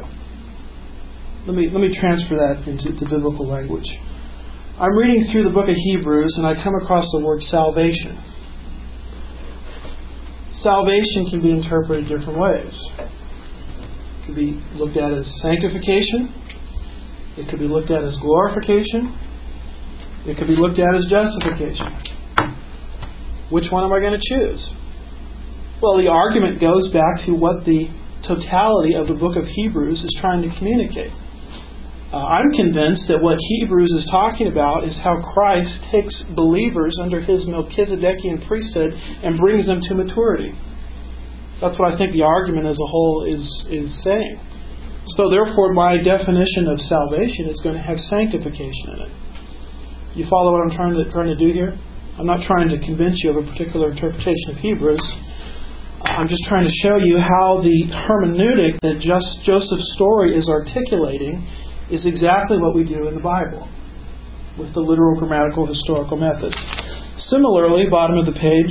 Let me transfer that into biblical language. I'm reading through the book of Hebrews and I come across the word salvation. Salvation can be interpreted different ways. It could be looked at as sanctification. It could be looked at as glorification. It could be looked at as justification. Which one am I going to choose? Well, the argument goes back to what the totality of the book of Hebrews is trying to communicate. I'm convinced that what Hebrews is talking about is how Christ takes believers under his Melchizedekian priesthood and brings them to maturity. That's what I think the argument as a whole is saying. So therefore, my definition of salvation is going to have sanctification in it. You follow what I'm trying to do here? I'm not trying to convince you of a particular interpretation of Hebrews. I'm just trying to show you how the hermeneutic that Joseph's story is articulating is exactly what we do in the Bible with the literal, grammatical, historical method. Similarly, bottom of the page,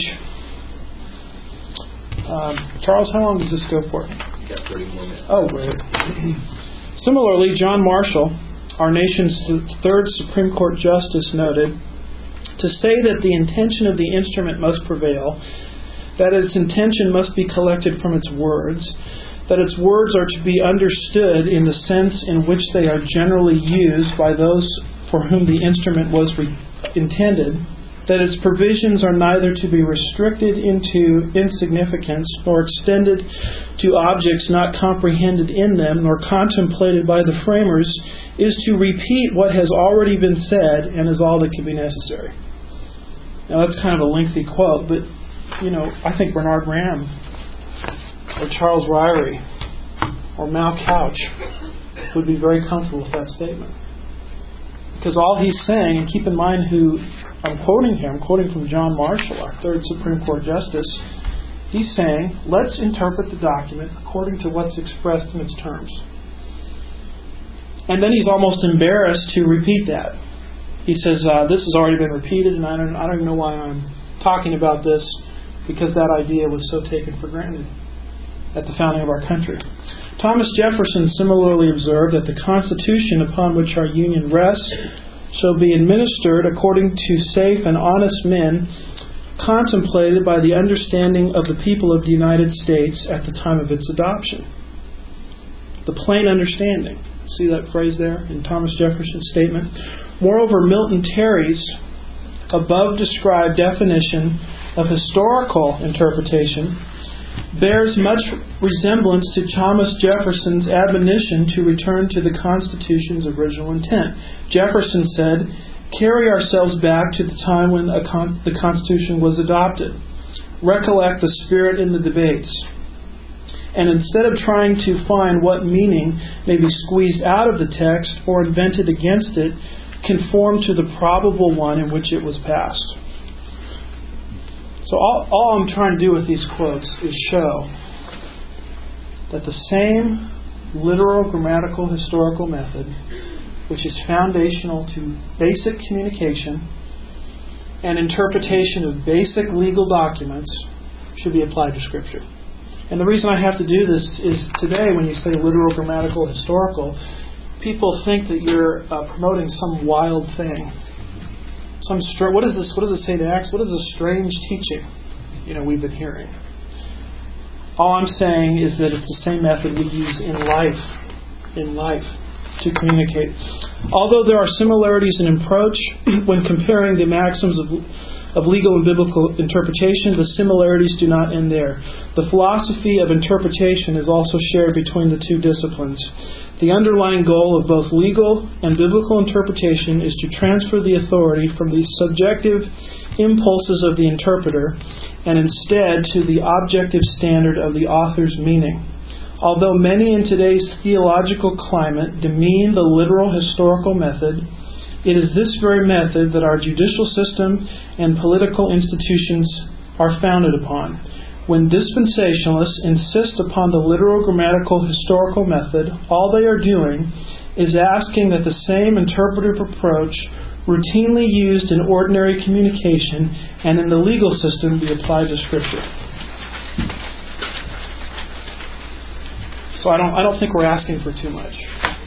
Charles, how long does this go for? You got 30 more minutes. Oh, great. Similarly, John Marshall, our nation's third Supreme Court justice, noted, to say that the intention of the instrument must prevail, that its intention must be collected from its words, that its words are to be understood in the sense in which they are generally used by those for whom the instrument was intended, that its provisions are neither to be restricted into insignificance nor extended to objects not comprehended in them nor contemplated by the framers, is to repeat what has already been said and is all that can be necessary. Now that's kind of a lengthy quote, but I think Bernard Graham or Charles Ryrie or Mal Couch would be very comfortable with that statement. Because all he's saying, and keep in mind who I'm quoting here, I'm quoting from John Marshall, our third Supreme Court justice. He's saying, let's interpret the document according to what's expressed in its terms. And then he's almost embarrassed to repeat that. He says, this has already been repeated, and I don't even know why I'm talking about this, because that idea was so taken for granted at the founding of our country. Thomas Jefferson similarly observed that the Constitution upon which our Union rests shall be administered according to safe and honest men, contemplated by the understanding of the people of the United States at the time of its adoption. The plain understanding. See that phrase there in Thomas Jefferson's statement? Moreover, Milton Terry's above described definition of historical interpretation bears much resemblance to Thomas Jefferson's admonition to return to the Constitution's original intent. Jefferson said, "Carry ourselves back to the time when the Constitution was adopted. Recollect the spirit in the debates. And instead of trying to find what meaning may be squeezed out of the text or invented against it, conform to the probable one in which it was passed." So all I'm trying to do with these quotes is show that the same literal, grammatical, historical method, which is foundational to basic communication and interpretation of basic legal documents, should be applied to Scripture. And the reason I have to do this is today, when you say literal, grammatical, historical, people think that you're promoting some wild thing. What does it say to Acts? What is this strange teaching we've been hearing? All I'm saying is that it's the same method we use in life to communicate. Although there are similarities in approach when comparing the maxims of legal and biblical interpretation, the similarities do not end there. The philosophy of interpretation is also shared between the two disciplines. The underlying goal of both legal and biblical interpretation is to transfer the authority from the subjective impulses of the interpreter and instead to the objective standard of the author's meaning. Although many in today's theological climate demean the literal historical method, it is this very method that our judicial system and political institutions are founded upon. When dispensationalists insist upon the literal, grammatical, historical method, all they are doing is asking that the same interpretive approach routinely used in ordinary communication and in the legal system be applied to Scripture. So I don't think we're asking for too much.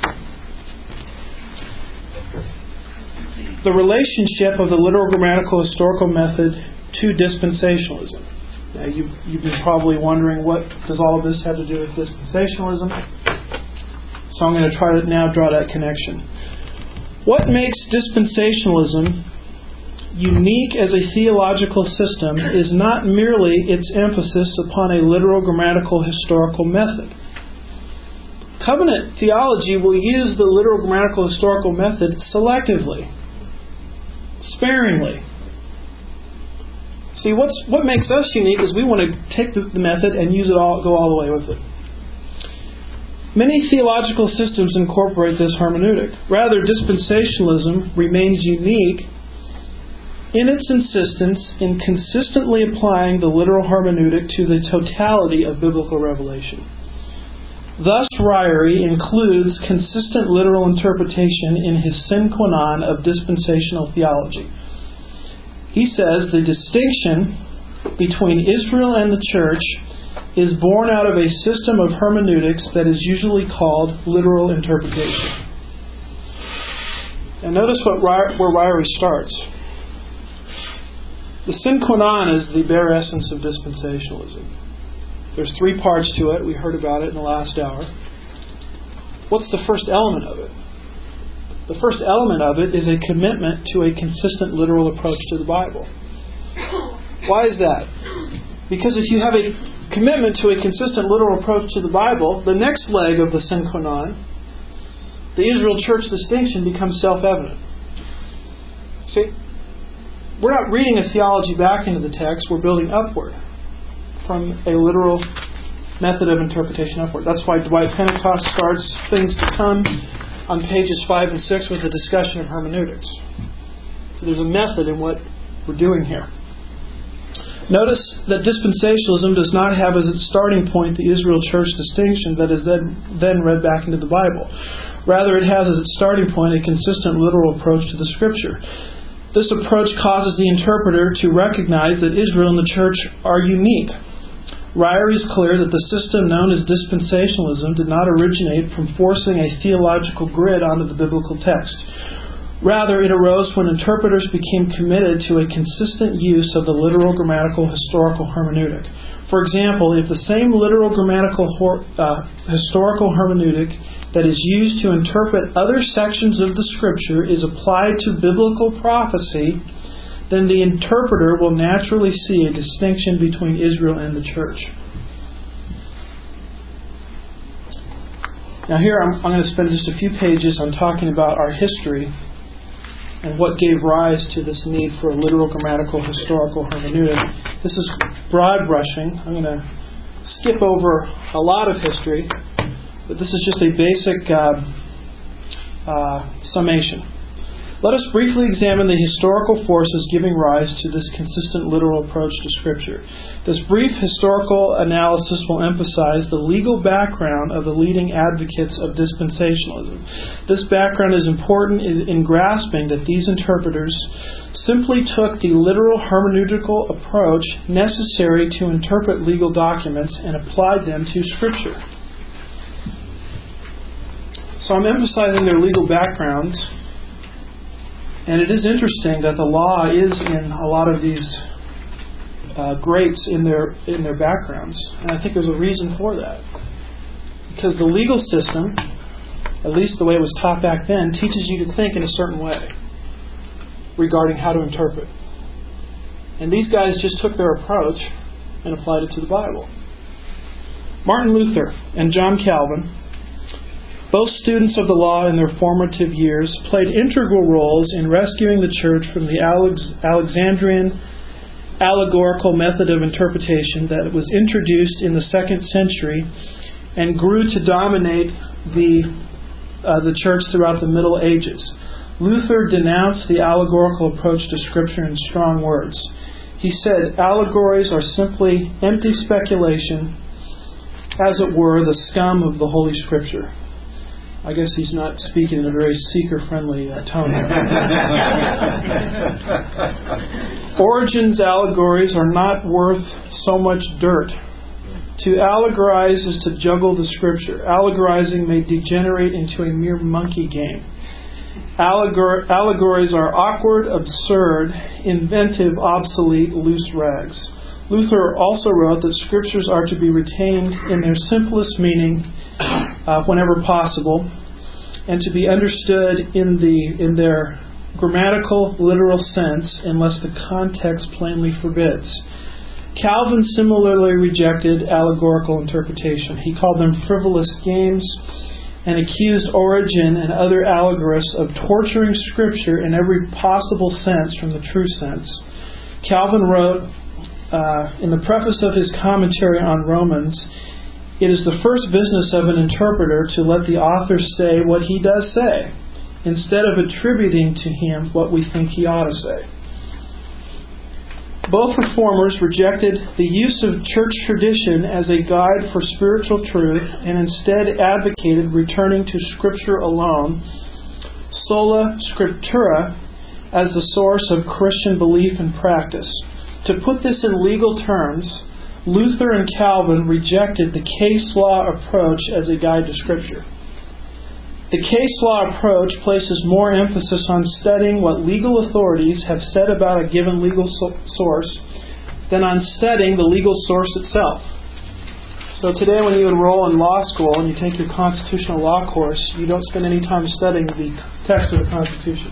The relationship of the literal, grammatical, historical method to dispensationalism. Now, you've been probably wondering, what does all of this have to do with dispensationalism? So I'm going to try to now draw that connection. What makes dispensationalism unique as a theological system is not merely its emphasis upon a literal, grammatical, historical method. Covenant theology will use the literal, grammatical, historical method selectively, sparingly. See, what makes us unique is we want to take the method and use it all, go all the way with it. Many theological systems incorporate this hermeneutic. Rather, dispensationalism remains unique in its insistence in consistently applying the literal hermeneutic to the totality of biblical revelation. Thus, Ryrie includes consistent literal interpretation in his sine qua non of dispensational theology. He says the distinction between Israel and the church is born out of a system of hermeneutics that is usually called literal interpretation. And notice where Ryrie starts. The sine qua non is the bare essence of dispensationalism. There's 3 parts to it. We heard about it in the last hour. What's the first element of it? The first element of it is a commitment to a consistent literal approach to the Bible. Why is that? Because if you have a commitment to a consistent literal approach to the Bible, the next leg of the sine qua non, the Israel church distinction, becomes self-evident. See, we're not reading a theology back into the text, we're building upward from a literal method of interpretation upward. That's why Dwight Pentecost starts Things to Come on pages 5 and 6 with a discussion of hermeneutics. So there's a method in what we're doing here. Notice that dispensationalism does not have as its starting point the Israel church distinction that is then read back into the Bible. Rather, it has as its starting point a consistent literal approach to the Scripture. This approach causes the interpreter to recognize that Israel and the church are unique. Ryrie is clear that the system known as dispensationalism did not originate from forcing a theological grid onto the biblical text. Rather, it arose when interpreters became committed to a consistent use of the literal, grammatical, historical hermeneutic. For example, if the same literal, grammatical, historical hermeneutic that is used to interpret other sections of the Scripture is applied to biblical prophecy, then the interpreter will naturally see a distinction between Israel and the church. Now here I'm going to spend just a few pages on talking about our history and what gave rise to this need for a literal, grammatical, historical hermeneutic. This is broad brushing. I'm going to skip over a lot of history, but this is just a basic summation. Let us briefly examine the historical forces giving rise to this consistent literal approach to Scripture. This brief historical analysis will emphasize the legal background of the leading advocates of dispensationalism. This background is important in grasping that these interpreters simply took the literal hermeneutical approach necessary to interpret legal documents and applied them to Scripture. So I'm emphasizing their legal backgrounds. And it is interesting that the law is in a lot of these greats in their backgrounds. And I think there's a reason for that. Because the legal system, at least the way it was taught back then, teaches you to think in a certain way regarding how to interpret. And these guys just took their approach and applied it to the Bible. Martin Luther and John Calvin, both students of the law in their formative years, played integral roles in rescuing the church from the Alexandrian allegorical method of interpretation that was introduced in the 2nd century and grew to dominate the church throughout the Middle Ages. Luther denounced the allegorical approach to Scripture in strong words. He said, "Allegories are simply empty speculation, as it were, the scum of the Holy Scripture." I guess he's not speaking in a very seeker-friendly tone. Origen's allegories are not worth so much dirt. To allegorize is to juggle the Scripture. Allegorizing may degenerate into a mere monkey game. Allegories are awkward, absurd, inventive, obsolete, loose rags. Luther also wrote that Scriptures are to be retained in their simplest meaning whenever possible, and to be understood in their grammatical, literal sense, unless the context plainly forbids. Calvin similarly rejected allegorical interpretation. He called them frivolous games and accused Origen and other allegorists of torturing Scripture in every possible sense from the true sense. Calvin wrote, in the preface of his commentary on Romans, it is the first business of an interpreter to let the author say what he does say, instead of attributing to him what we think he ought to say. Both reformers rejected the use of church tradition as a guide for spiritual truth and instead advocated returning to Scripture alone, sola scriptura, as the source of Christian belief and practice. To put this in legal terms, Luther and Calvin rejected the case law approach as a guide to Scripture. The case law approach places more emphasis on studying what legal authorities have said about a given legal source than on studying the legal source itself. So today when you enroll in law school and you take your constitutional law course, you don't spend any time studying the text of the Constitution.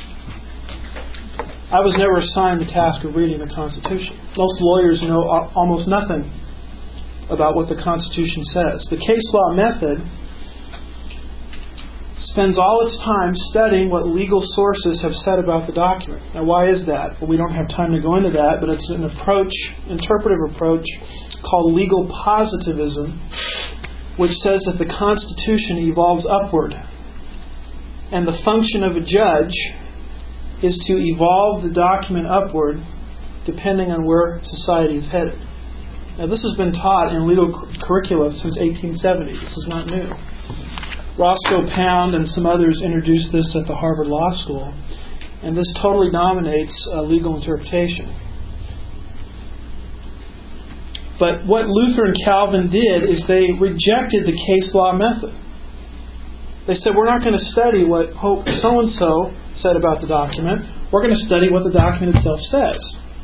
I was never assigned the task of reading the Constitution. Most lawyers know almost nothing about what the Constitution says. The case law method spends all its time studying what legal sources have said about the document. Now, why is that? Well, we don't have time to go into that, but it's an interpretive approach called legal positivism, which says that the Constitution evolves upward. And the function of a judge is to evolve the document upward depending on where society is headed. Now, this has been taught in legal curricula since 1870. This is not new. Roscoe Pound and some others introduced this at the Harvard Law School, and this totally dominates legal interpretation. But what Luther and Calvin did is they rejected the case law method. They said, we're not going to study what Pope so-and-so said about the document. We're going to study what the document itself says.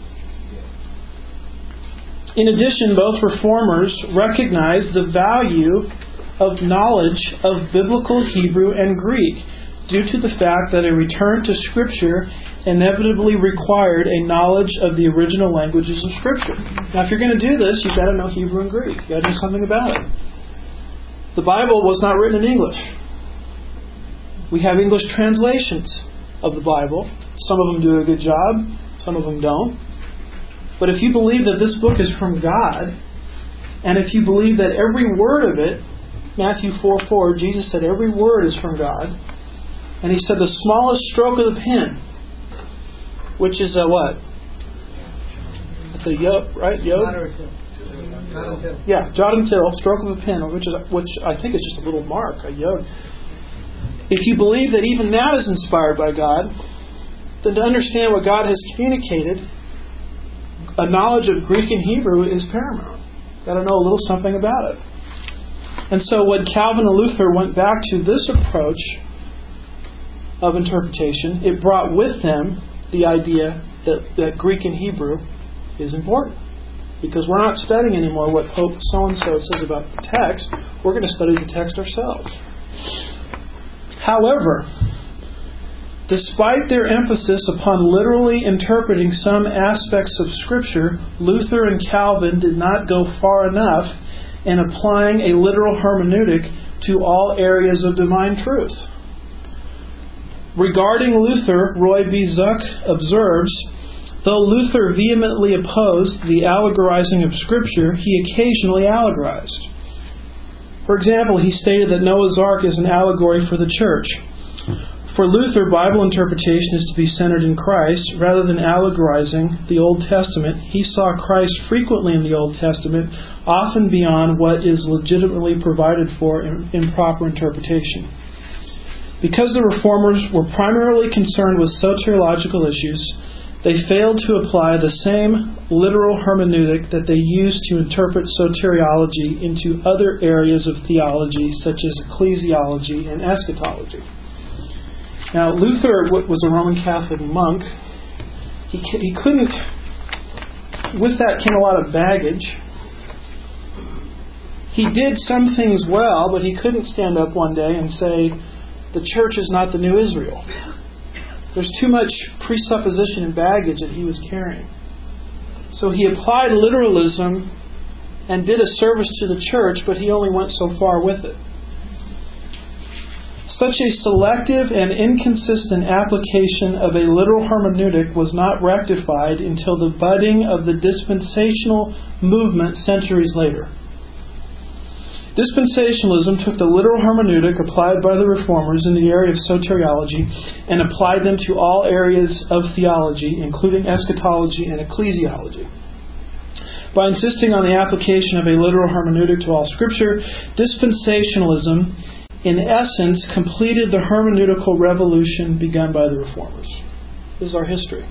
In addition, both reformers recognized the value of knowledge of biblical Hebrew and Greek due to the fact that a return to Scripture inevitably required a knowledge of the original languages of Scripture. Now, if you're going to do this, you've got to know Hebrew and Greek. You've got to do something about it. The Bible was not written in English. We have English translations of the Bible. Some of them do a good job. Some of them don't. But if you believe that this book is from God, and if you believe that every word of it, Matthew 4:4, Jesus said every word is from God. And He said the smallest stroke of the pen, which is a what? It's a yod, right? Yod? Yeah, jot and tittle, stroke of a pen, which I think is just a little mark, a yod. If you believe that even that is inspired by God, then to understand what God has communicated, a knowledge of Greek and Hebrew is paramount. Got to know a little something about it. And so when Calvin and Luther went back to this approach of interpretation, it brought with them the idea that Greek and Hebrew is important. Because we're not studying anymore what Pope so-and-so says about the text. We're going to study the text ourselves. However, despite their emphasis upon literally interpreting some aspects of Scripture, Luther and Calvin did not go far enough in applying a literal hermeneutic to all areas of divine truth. Regarding Luther, Roy B. Zuck observes, though Luther vehemently opposed the allegorizing of Scripture, he occasionally allegorized. For example, he stated that Noah's Ark is an allegory for the church. For Luther, Bible interpretation is to be centered in Christ rather than allegorizing the Old Testament. He saw Christ frequently in the Old Testament, often beyond what is legitimately provided for in proper interpretation. Because the Reformers were primarily concerned with soteriological issues, they failed to apply the same literal hermeneutic that they used to interpret soteriology into other areas of theology, such as ecclesiology and eschatology. Now, Luther was a Roman Catholic monk. He couldn't, with that came a lot of baggage. He did some things well, but he couldn't stand up one day and say, the church is not the new Israel. There's too much presupposition and baggage that he was carrying. So he applied literalism and did a service to the church, but he only went so far with it. Such a selective and inconsistent application of a literal hermeneutic was not rectified until the budding of the dispensational movement centuries later. Dispensationalism took the literal hermeneutic applied by the Reformers in the area of soteriology and applied them to all areas of theology, including eschatology and ecclesiology. By insisting on the application of a literal hermeneutic to all Scripture, dispensationalism, in essence, completed the hermeneutical revolution begun by the Reformers. This is our history.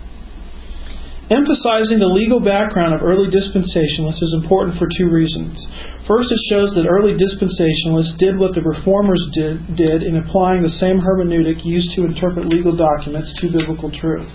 Emphasizing the legal background of early dispensationalists is important for two reasons. First, it shows that early dispensationalists did what the Reformers did in applying the same hermeneutic used to interpret legal documents to biblical truth.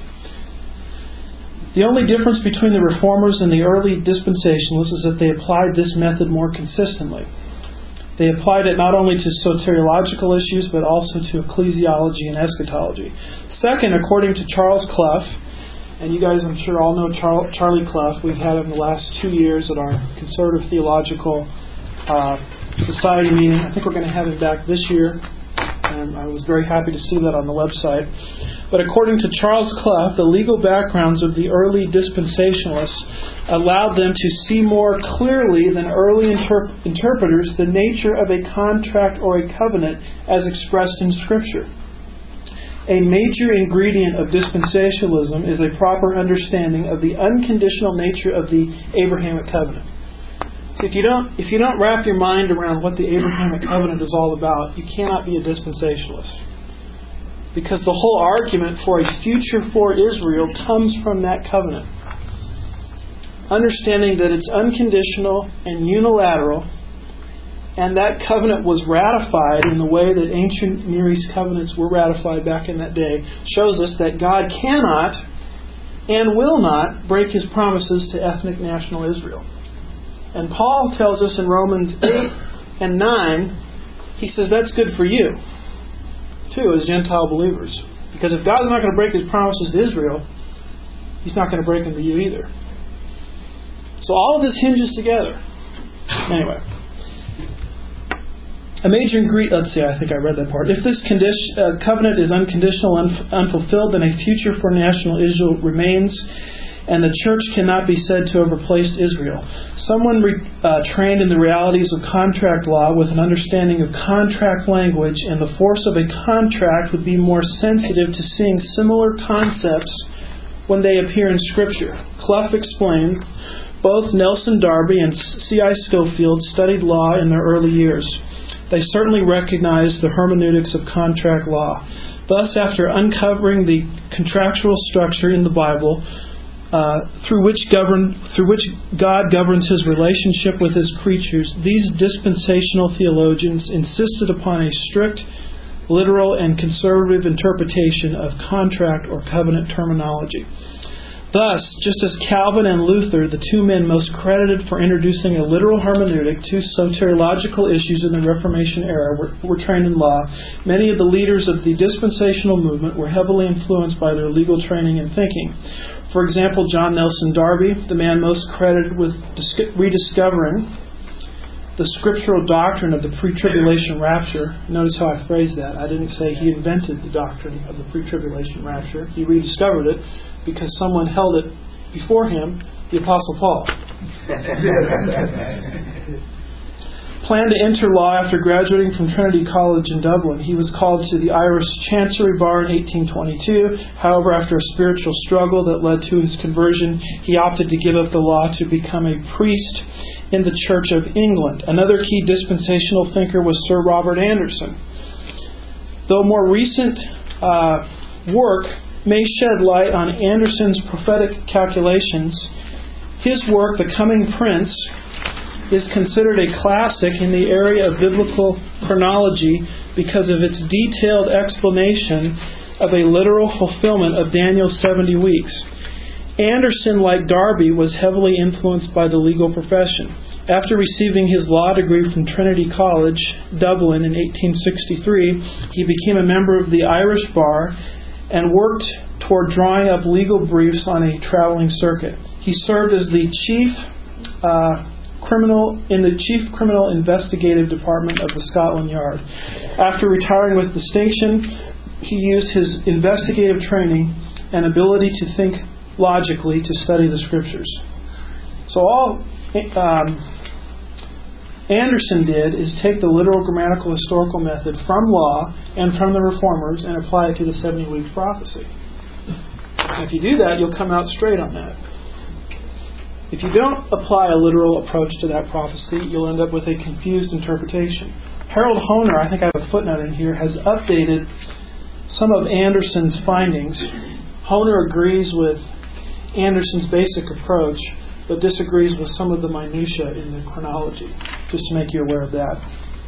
The only difference between the Reformers and the early dispensationalists is that they applied this method more consistently. They applied it not only to soteriological issues, but also to ecclesiology and eschatology. Second, according to Charles Clough, and you guys I'm sure all know Charlie Clough. We've had him the last 2 years at our Conservative Theological Society meeting. I think we're going to have him back this year, and I was very happy to see that on the website. But according to Charles Clough, the legal backgrounds of the early dispensationalists allowed them to see more clearly than early interpreters the nature of a contract or a covenant as expressed in Scripture. A major ingredient of dispensationalism is a proper understanding of the unconditional nature of the Abrahamic covenant. If you don't wrap your mind around what the Abrahamic covenant is all about, you cannot be a dispensationalist. Because the whole argument for a future for Israel comes from that covenant. Understanding that it's unconditional and unilateral, and that covenant was ratified in the way that ancient Near East covenants were ratified back in that day, shows us that God cannot and will not break His promises to ethnic national Israel. And Paul tells us in Romans 8 and 9, he says that's good for you, too, as Gentile believers. Because if God's not going to break His promises to Israel, He's not going to break them to you either. So all of this hinges together. Anyway. A major ingredient, let's see, I think I read that part. If this covenant is unconditional and unfulfilled, then a future for national Israel remains, and the church cannot be said to have replaced Israel. Someone trained in the realities of contract law with an understanding of contract language and the force of a contract would be more sensitive to seeing similar concepts when they appear in Scripture. Clough explained, both Nelson Darby and C.I. Scofield studied law in their early years. They certainly recognized the hermeneutics of contract law. Thus, after uncovering the contractual structure in the Bible, through which God governs His relationship with His creatures, these dispensational theologians insisted upon a strict, literal, and conservative interpretation of contract or covenant terminology. Thus, just as Calvin and Luther, the two men most credited for introducing a literal hermeneutic to soteriological issues in the Reformation era, were trained in law, many of the leaders of the dispensational movement were heavily influenced by their legal training and thinking. For example, John Nelson Darby, the man most credited with rediscovering the scriptural doctrine of the pre-tribulation rapture. Notice how I phrased that. I didn't say he invented the doctrine of the pre-tribulation rapture. He rediscovered it because someone held it before him, the Apostle Paul. Planned to enter law after graduating from Trinity College in Dublin. He was called to the Irish Chancery Bar in 1822. However, after a spiritual struggle that led to his conversion, he opted to give up the law to become a priest in the Church of England. Another key dispensational thinker was Sir Robert Anderson. Though more recent work may shed light on Anderson's prophetic calculations, his work, The Coming Prince, is considered a classic in the area of biblical chronology because of its detailed explanation of a literal fulfillment of Daniel's 70 weeks. Anderson, like Darby, was heavily influenced by the legal profession. After receiving his law degree from Trinity College, Dublin, in 1863, he became a member of the Irish Bar and worked toward drawing up legal briefs on a traveling circuit. He served as the chief Chief Criminal Investigative Department of the Scotland Yard. After retiring with distinction, he used his investigative training and ability to think logically to study the Scriptures. So all Anderson did is take the literal grammatical historical method from law and from the Reformers and apply it to the 70 weeks prophecy. And if you do that, you'll come out straight on that. If you don't apply a literal approach to that prophecy, you'll end up with a confused interpretation. Harold Hoehner, I think I have a footnote in here, has updated some of Anderson's findings. Hoehner agrees with Anderson's basic approach, but disagrees with some of the minutiae in the chronology, just to make you aware of that.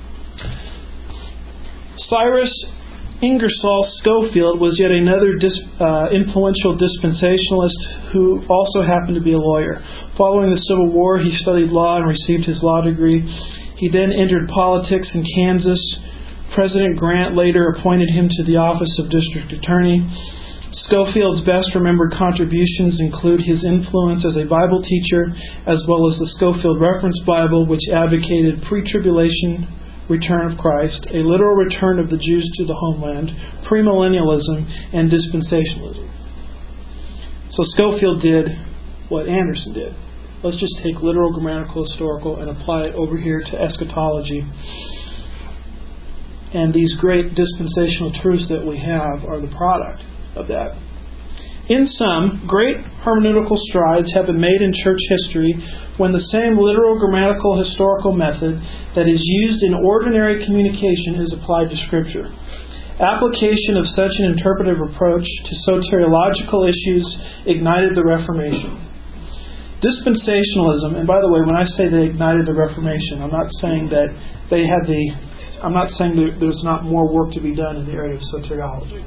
Cyrus Ingersoll Schofield was yet another influential dispensationalist who also happened to be a lawyer. Following the Civil War, he studied law and received his law degree. He then entered politics in Kansas. President Grant later appointed him to the office of District Attorney. Schofield's best remembered contributions include his influence as a Bible teacher, as well as the Scofield Reference Bible, which advocated pre-tribulation return of Christ, a literal return of the Jews to the homeland, premillennialism, and dispensationalism. So Scofield did what Anderson did. Let's just take literal, grammatical, historical, and apply it over here to eschatology. And these great dispensational truths that we have are the product of that. In sum, great hermeneutical strides have been made in church history when the same literal, grammatical, historical method that is used in ordinary communication is applied to Scripture. Application of such an interpretive approach to soteriological issues ignited the Reformation. Dispensationalism, and by the way, when I say they ignited the Reformation, I'm not saying that there's not more work to be done in the area of soteriology.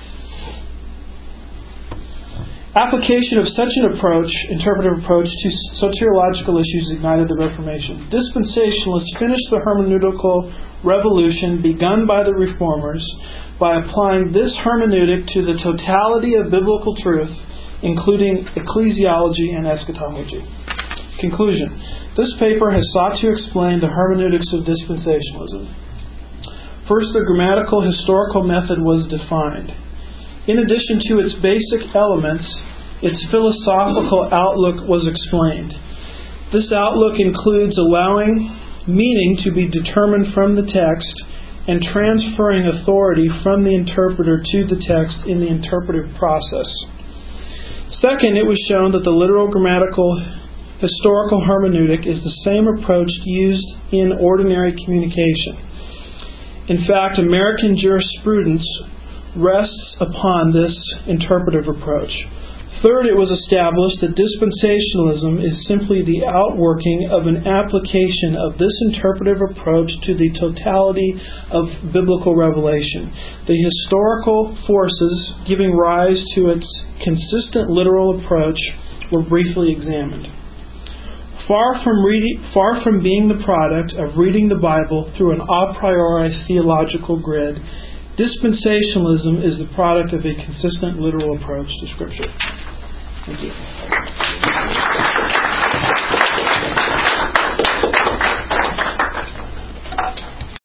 Application of such an approach, interpretive approach, to soteriological issues ignited the Reformation. Dispensationalists finished the hermeneutical revolution begun by the Reformers by applying this hermeneutic to the totality of biblical truth, including ecclesiology and eschatology. Conclusion. This paper has sought to explain the hermeneutics of dispensationalism. First, the grammatical historical method was defined. In addition to its basic elements, its philosophical outlook was explained. This outlook includes allowing meaning to be determined from the text and transferring authority from the interpreter to the text in the interpretive process. Second, it was shown that the literal, grammatical, historical hermeneutic is the same approach used in ordinary communication. In fact, American jurisprudence rests upon this interpretive approach. Third, it was established that dispensationalism is simply the outworking of an application of this interpretive approach to the totality of biblical revelation. The historical forces giving rise to its consistent literal approach were briefly examined. Far from being the product of reading the Bible through an a priori theological grid, dispensationalism is the product of a consistent literal approach to Scripture. Thank you.